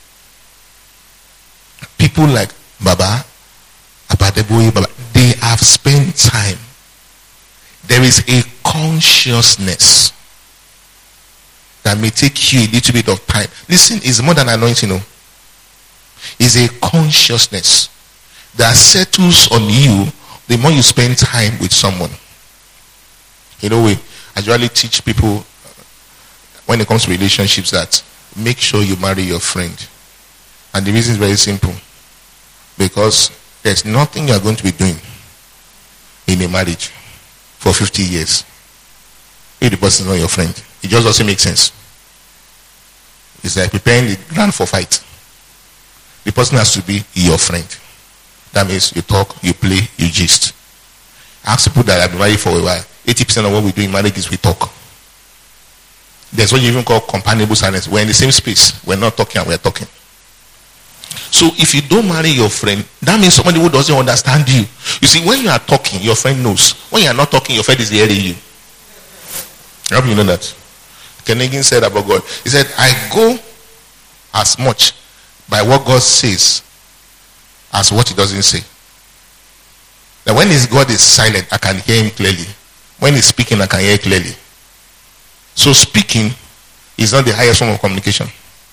People like Baba, Abadeboye, Baba, they have spent time. There is a consciousness that may take you a little bit of time. Listen, it's more than anointing. You know. It's a consciousness that settles on you the more you spend time with someone. You know, we I usually teach people when it comes to relationships that make sure you marry your friend. And the reason is very simple. Because there's nothing you're going to be doing in a marriage for fifty years if the person is not your friend. It just doesn't make sense. It's like preparing the ground for fight. The person has to be your friend. That means you talk, you play, you gist. Ask people that have been married for a while. eighty percent of what we do in marriage is we talk. There's what you even call companionable silence. We're in the same space. We're not talking and we're talking. So if you don't marry your friend, that means somebody who doesn't understand you. You see, when you are talking, your friend knows. When you are not talking, your friend is hearing you. I hope you know that. Ken Hagin said about God. He said, I go as much by what God says as what he doesn't say. Now when his God is silent, I can hear him clearly. When he's speaking, I can hear clearly. So speaking is not the highest form of communication.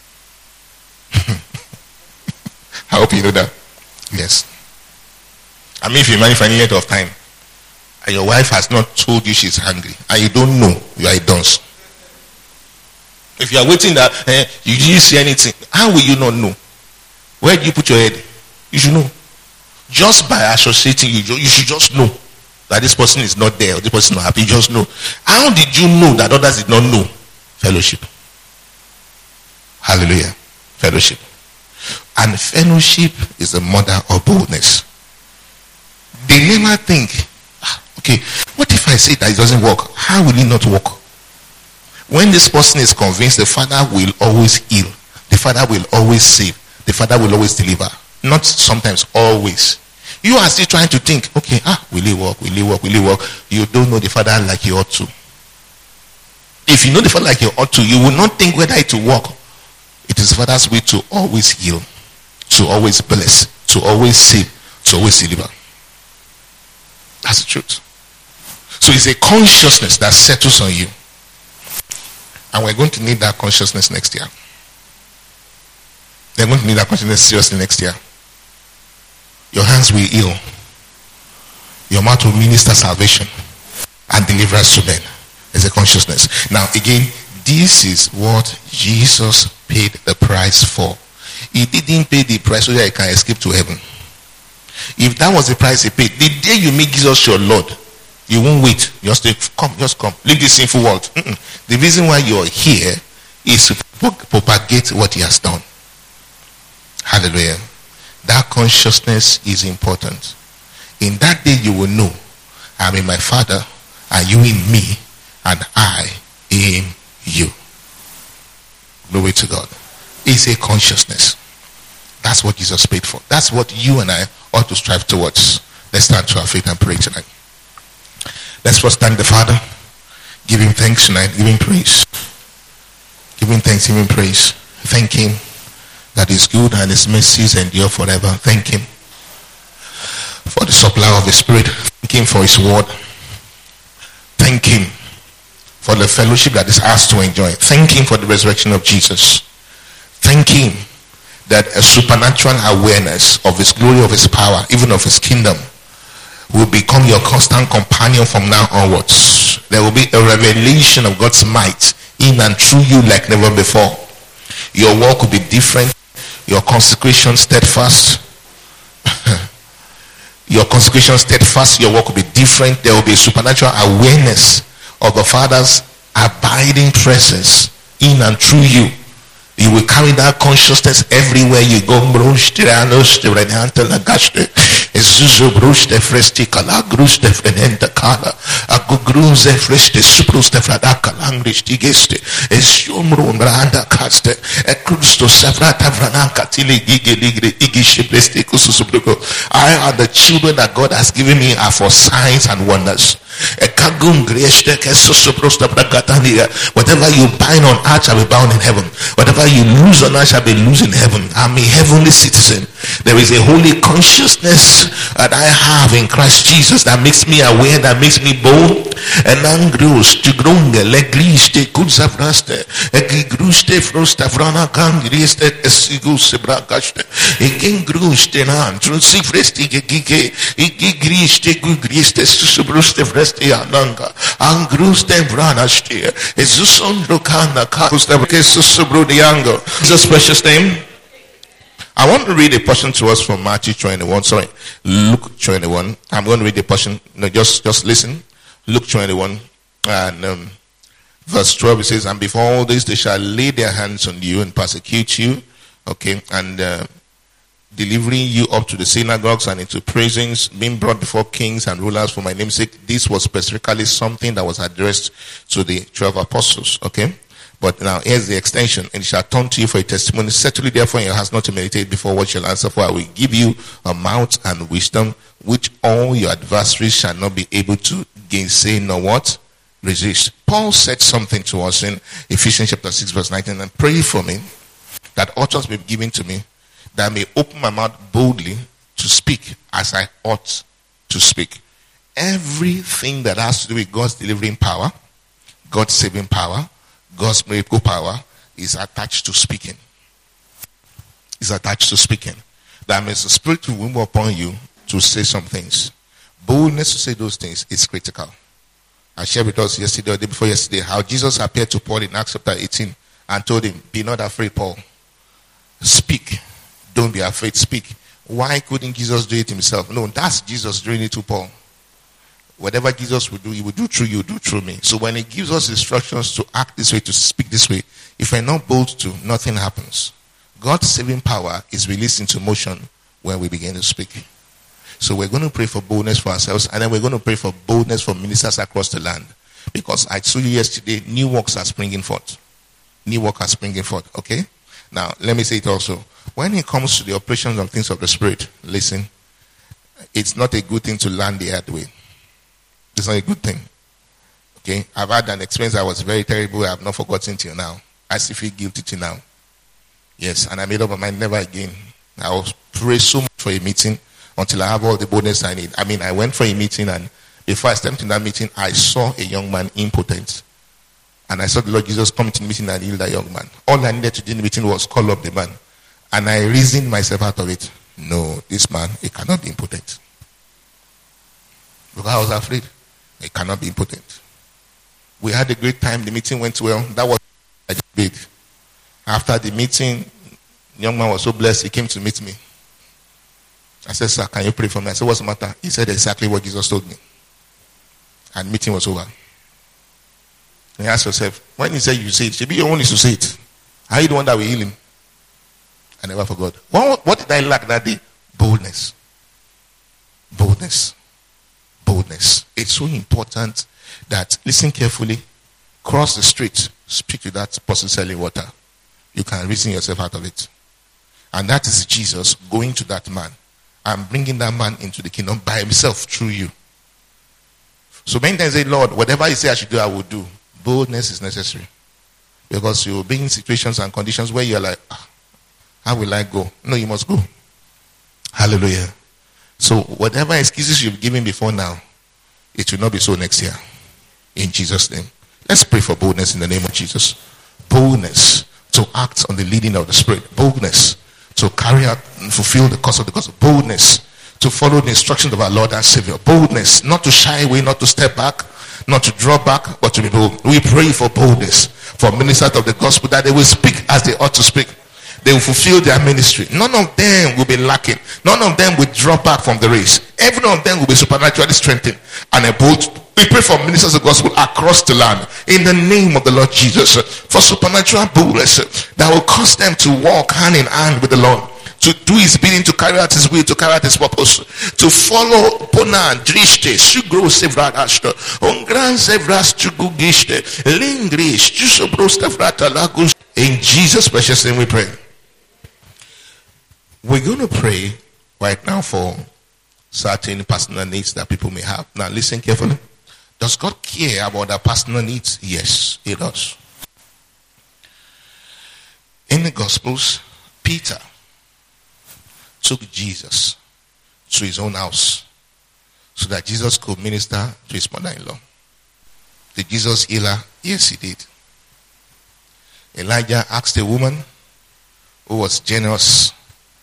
I hope you know that. Yes. I mean, if you marry for any length of time and your wife has not told you she's hungry and you don't know, you are a dunce. If you are waiting that eh, you didn't see anything, how will you not know? Where do you put your head? You should know. Just by associating, you, you should just know that this person is not there or this person is not happy. You just know. How did you know that others did not know? Fellowship. Hallelujah. Fellowship. And fellowship is the mother of boldness. They never think, ah, okay, what if I say that it doesn't work? How will it not work? When this person is convinced, the father will always heal. The Father will always save. The Father will always deliver. Not sometimes, always. You are still trying to think, okay, ah, will he work, will he work, will he work? You don't know the Father like you ought to. If you know the Father like you ought to, you will not think whether it will work. It is the Father's way to always heal, to always bless, to always save, to always deliver. That's the truth. So it's a consciousness that settles on you. And we're going to need that consciousness next year. They're going to need that consciousness seriously next year. Your hands will heal. Your mouth will minister salvation and deliverance to men. There's a consciousness. Now again, this is what Jesus paid the price for. He didn't pay the price so that he can escape to heaven. If that was the price he paid, the day you make Jesus your Lord, you won't wait. You just say, come, just come. Leave this sinful world. Mm-mm. The reason why you're here is to propagate what he has done. Hallelujah. That consciousness is important. In that day you will know, I'm in my Father, and you in me, and I in you. Glory to God. It's a consciousness. That's what Jesus paid for. That's what you and I ought to strive towards. Let's stand to our faith and pray tonight. Let's first thank the Father. Give him thanks tonight. Give him praise. Give him thanks. Give him praise. Thank him that is good and his mercies endure forever. Thank him for the supply of his Spirit. Thank him for his word. Thank him for the fellowship that is ours to enjoy. Thank him for the resurrection of Jesus. Thank him that a supernatural awareness of his glory, of his power, even of his kingdom, will become your constant companion from now onwards. There will be a revelation of God's might in and through you like never before. Your walk will be different. Your consecration steadfast. Your consecration steadfast. Your walk will be different. There will be a supernatural awareness of the Father's abiding presence in and through you. You will carry that consciousness everywhere you go. I are the children that God has given me are for signs and wonders. Whatever you bind on earth shall be bound in heaven. Whatever you lose on earth shall be loose in heaven. I'm a heavenly citizen. There is a holy consciousness that I have in Christ Jesus that makes me aware, that makes me bold. And angros to grunge legriste kudzavraste egruste frosta vrana kangriste esiguse brakaste egengruste nan trusifresti gege egigriste gugriste susubruste freste ananga angruste vranaste esusondro kana kaste kesusubrodiango. Jesus' precious name. I want to read a portion to us from Matthew twenty-one. Sorry, Luke twenty-one. I'm going to read the portion. No, just just listen. Luke twenty-one and um, verse twelve. It says, "And before all this, they shall lay their hands on you and persecute you, okay, and uh, delivering you up to the synagogues and into prisons, being brought before kings and rulers for my name's sake." This was specifically something that was addressed to the twelve apostles, okay. But now here's the extension. "And it shall turn to you for a testimony. Settle it therefore in your hearts not to meditate before what shall answer. For I will give you a mouth and wisdom, which all your adversaries shall not be able to gainsay nor what? Resist." Paul said something to us in Ephesians chapter six verse nineteen. "And pray for me that utterance may be given to me, that I may open my mouth boldly to speak as I ought to speak." Everything that has to do with God's delivering power, God's saving power, God's miracle power is attached to speaking. Is attached to speaking. That means the Spirit will move upon you to say some things. Boldness to say those things is critical. I shared with us yesterday or the day before yesterday how Jesus appeared to Paul in Acts chapter eighteen and told him, "Be not afraid, Paul. Speak. Don't be afraid. Speak." Why couldn't Jesus do it himself? No, that's Jesus doing it to Paul. Whatever Jesus will do, he will do through you, do through me. So when he gives us instructions to act this way, to speak this way, if we're not bold to, nothing happens. God's saving power is released into motion when we begin to speak. So we're going to pray for boldness for ourselves, and then we're going to pray for boldness for ministers across the land. Because I told you yesterday, new works are springing forth. New work are springing forth, okay? Now, let me say it also. When it comes to the operations of things of the Spirit, listen, it's not a good thing to learn the hard way. It's not a good thing. Okay? I've had an experience that was very terrible. I have not forgotten till now. I still feel guilty till now. Yes, and I made up my mind never again. I will pray so much for a meeting until I have all the boldness I need. I mean, I went for a meeting, and before I stepped in that meeting, I saw a young man impotent. And I saw the Lord Jesus come to the meeting and heal that young man. All I needed to do in the meeting was call up the man. And I reasoned myself out of it. No, this man, he cannot be impotent. Because I was afraid. He cannot be impotent. We had a great time. The meeting went well. That was I did. After the meeting, the young man was so blessed, he came to meet me. I said, sir, can you pray for me? I said, what's the matter? He said exactly what Jesus told me. And the meeting was over. And you ask yourself, when he said you say it, should be your own is to say it. Are you the one that will heal him? I never forgot. What, what did I lack that day? Boldness. Boldness. Boldness. It's so important that, listen carefully, cross the street, speak to that person selling water. You can reason yourself out of it. And that is Jesus going to that man and bringing that man into the kingdom by himself through you. So many times say, Lord, whatever you say I should do, I will do. Boldness is necessary. Because you will be in situations and conditions where you're like, ah, how will I go? No, you must go. Hallelujah. So whatever excuses you've given before now, it will not be so next year. In Jesus' name. Let's pray for boldness in the name of Jesus. Boldness to act on the leading of the Spirit. Boldness to carry out and fulfill the cause of the gospel. Boldness to follow the instructions of our Lord and Savior. Boldness not to shy away, not to step back, not to draw back, but to be bold. We pray for boldness for ministers of the gospel, that they will speak as they ought to speak. They will fulfill their ministry. None of them will be lacking. None of them will drop back from the race. Every one of them will be supernaturally strengthened and a bold. We pray for ministers of the gospel across the land in the name of the Lord Jesus for supernatural boldness that will cause them to walk hand in hand with the Lord, to do his bidding, to carry out his will, to carry out his purpose, to follow Pona Drishte, Sugro Sevradasto, Ongran Sevrastrugugiste, Lingrish, Jusobrostafrata Lagos. In Jesus' precious name we pray. We're going to pray right now for certain personal needs that people may have. Now listen carefully. Does God care about their personal needs? Yes, he does. In the Gospels, Peter took Jesus to his own house so that Jesus could minister to his mother-in-law. Did Jesus heal her? Yes, he did. Elijah asked a woman who was generous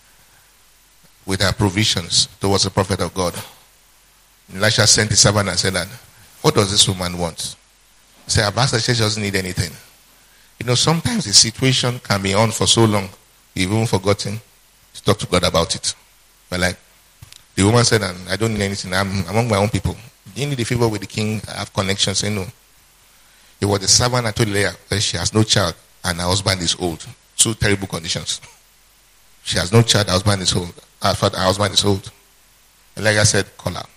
with her provisions towards the prophet of God. Elisha sent his servant and said that, what does this woman want? He said, Abasa, she doesn't need anything. You know, sometimes the situation can be on for so long, you've even forgotten to talk to God about it. But like, the woman said, I don't need anything. I'm among my own people. Do you need a favor with the king? I have connections. Say no. It was the servant I told Leah that she has no child and her husband is old. Two terrible conditions. She has no child, her husband is old. Her husband is old. Elijah said, call her.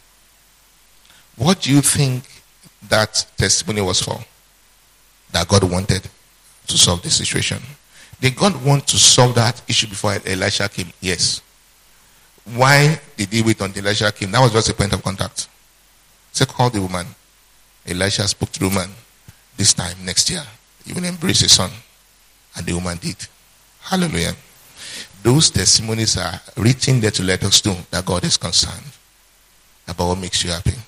What do you think that testimony was for? That God wanted to solve the situation. Did God want to solve that issue before Elisha came? Yes. Why did he wait until Elisha came? That was just a point of contact. So call the woman. Elisha spoke to the woman. This time next year, you will embrace his son. And the woman did. Hallelujah. Those testimonies are written there to let us know that God is concerned about what makes you happy.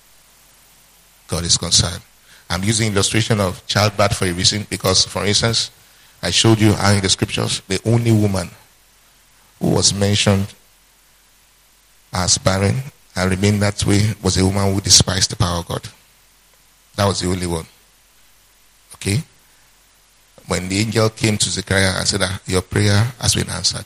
God is concerned. I'm using illustration of childbirth for a reason, because, for instance, I showed you how in the scriptures, the only woman who was mentioned as barren and remained that way was a woman who despised the power of God. That was the only one. Okay? When the angel came to Zechariah and said that your prayer has been answered.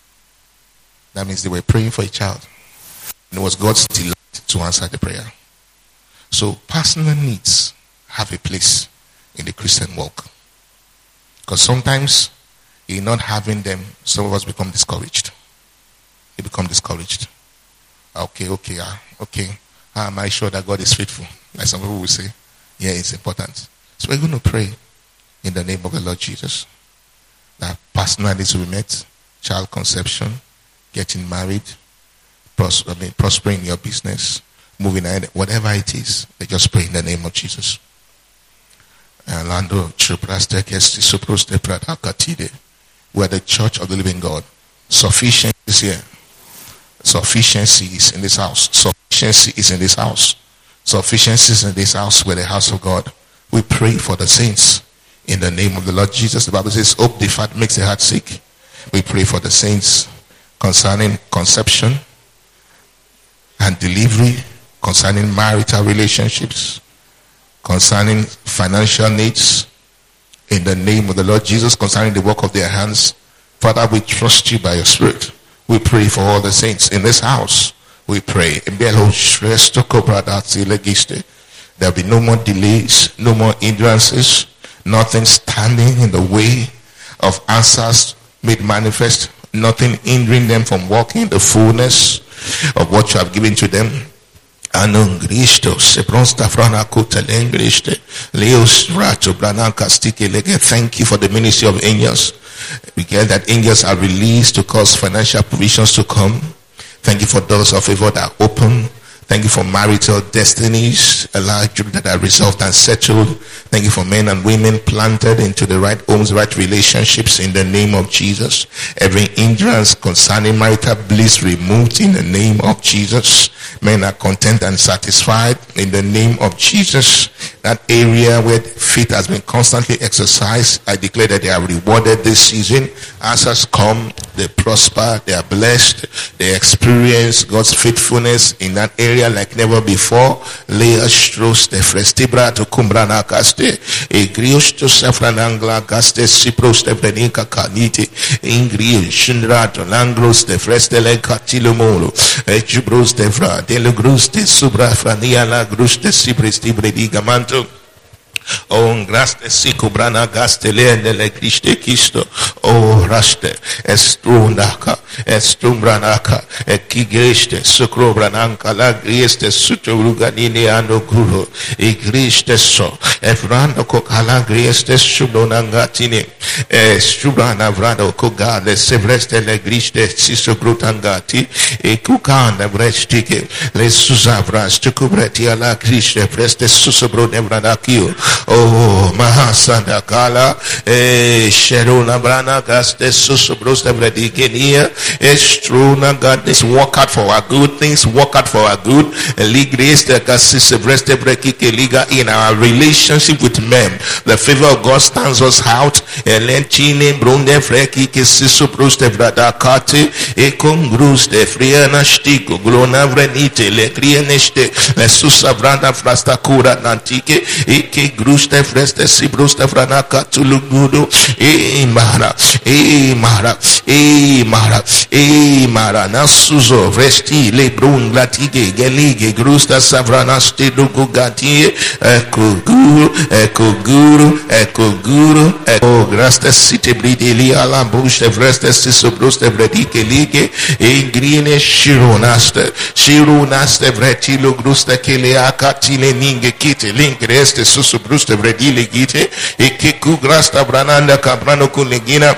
That means they were praying for a child. And it was God's delight to answer the prayer. So personal needs have a place in the Christian walk. Because sometimes in not having them, some of us become discouraged. We become discouraged. Okay, okay, uh, okay. How am I sure that God is faithful? Like some people will say, yeah, it's important. So we're going to pray in the name of the Lord Jesus. that personal needs will be met, child conception, getting married, pros- I mean, prospering in your business, moving ahead, whatever it is, they just pray in the name of Jesus. Lando we are the church of the living God. Sufficiency is here. Sufficiency is in this house. Sufficiency is in this house. Sufficiency is in this house. We're the house of God. We pray for the saints in the name of the Lord Jesus. The Bible says, hope deferred makes the heart sick. We pray for the saints concerning conception and delivery, concerning marital relationships, concerning financial needs, in the name of the Lord Jesus, concerning the work of their hands. Father, we trust you by your Spirit. We pray for all the saints in this house. We pray. There will be no more delays, no more hindrances, nothing standing in the way of answers made manifest, nothing hindering them from walking in the fullness of what you have given to them. Thank you for the ministry of angels. We get that angels are released to cause financial provisions to come. Thank you for doors of favor that are open. Thank you for marital destinies, allow children that are resolved and settled. Thank you for men and women planted into the right homes, right relationships in the name of Jesus. Every hindrance concerning marital bliss removed in the name of Jesus. Men are content and satisfied in the name of Jesus. That area where faith has been constantly exercised, I declare that they are rewarded this season. Answers come, they prosper, they are blessed, they experience God's faithfulness in that area like never before. Lea stros de frestibra to kumbrana caste, e grios to safranangla caste, cipros de brenica canite, ingri shindra to langros de frestele catilomolo, e jubros de fra, delugrus de subra frania la grus de cibris de bredigamanto. Oh, graste siku brana gaste leende le Kriste Kisto. Oh, raste estrundaka estrumbranaka ekigriste sukro brananka la grieste suturuganini ando guru igriste so efrando kokala grieste subonangatini estrubrana vrado koga le sevreste le griste sisugrutangati ekukanda brestike le susavras tukubreti ala Kriste preste susubro nevranakio. Oh, Mahasanda Kala, eh, Sheruna Brana, Gaste Susubros, the Bredikenia, Estruna, God, this work out for our good things, work out for our good, Ligris, the Cassis, the Brest, the Brekike Liga, in our relationship with men. The favor of God stands us out, Elenchine, Brunde, Frekike, Sisubros, the Bradakate, Ekongrus, the Friana Stiko, Glona Vrenite, Le Crianeste, Le Susabranda, Frastakura, Nantike, Eke. Gruste freste si bruste franaka tulugudu e mara e mara e mara e mara nasuzo vresti le brun latige gelige grusta savrana stidugu gati ekuguru ekuguru ekuguru eko graste site brideli ala bruste vreste si subruste vredike lige e grine shironaste shironaste vreti lo gruste kele akatile ninge kite lingreste susu bruste vredile gite e che cu grasta brananda cabrano con legina.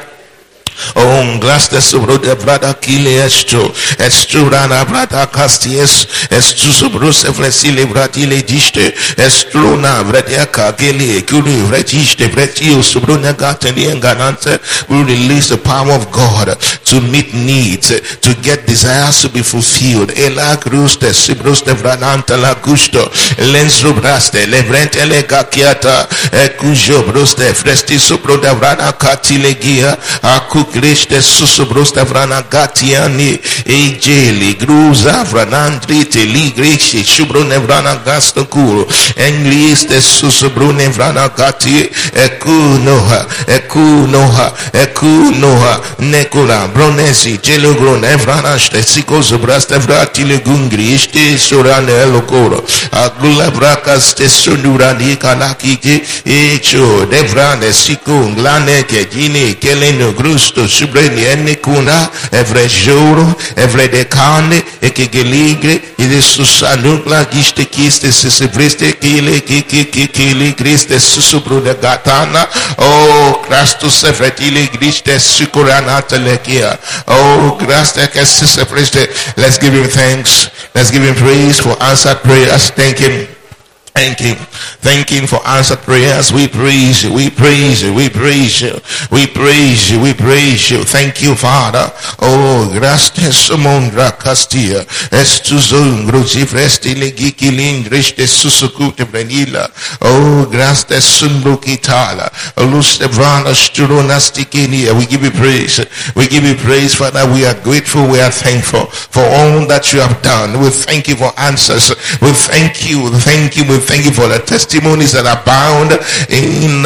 Oh, glass the subro de brada kile esto, estu rana brada casties, estu subro se flesile bratile diste, estu na vredia kagele, kuli vretiste, vretio subro negate ganante. We release the power of God to meet needs, to get desires to be fulfilled. Ela gruste, subros de brananta la gusto, lenzo braste, levrente le gakiata, ekujo broste, fresti subro de brada katile gia, aku Kriste susubrosta vrana gatiani ejeli gruza vranandrite li greshi shubrone vrana gastokuro engliste susubrone vrana gati ekunoha ekunoha ekunoha nekula bronesi jelogrone vrana stesiko zubrasta vrati legungri este sorane elokoro agula brakas tesundurani kalakike echo devrane siko nglane kejini keleno grusto subreni ene makunda, every joro, every decande, ekegeligre, ide susanukla, giste kiste, sisebriste, kile, kiki, kili, griste, susubru de gatana, oh, Christus, every tile, griste, sukuranata lekia, oh, graste, sisebriste. Let's give him thanks. Let's give him praise for answered prayers. Thank him. Thank him. Thank him for answered prayers. We praise you. We praise you. We praise you. We praise you. We praise you. Thank you, Father. Oh, gracias mondra castia. Estuzum gruzifresti legikilin griste susukute brenila. Oh, gracias sundukitala. Lustevrana sturunastikini. We give you praise. We give you praise, Father. We are grateful. We are thankful for all that you have done. We thank you for answers. We thank you. Thank you. We thank you for the testimonies that are bound in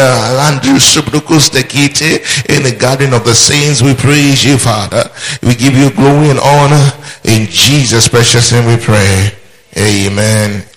uh, in the garden of the saints. We praise you, Father. We give you glory and honor. In Jesus' precious name we pray. Amen.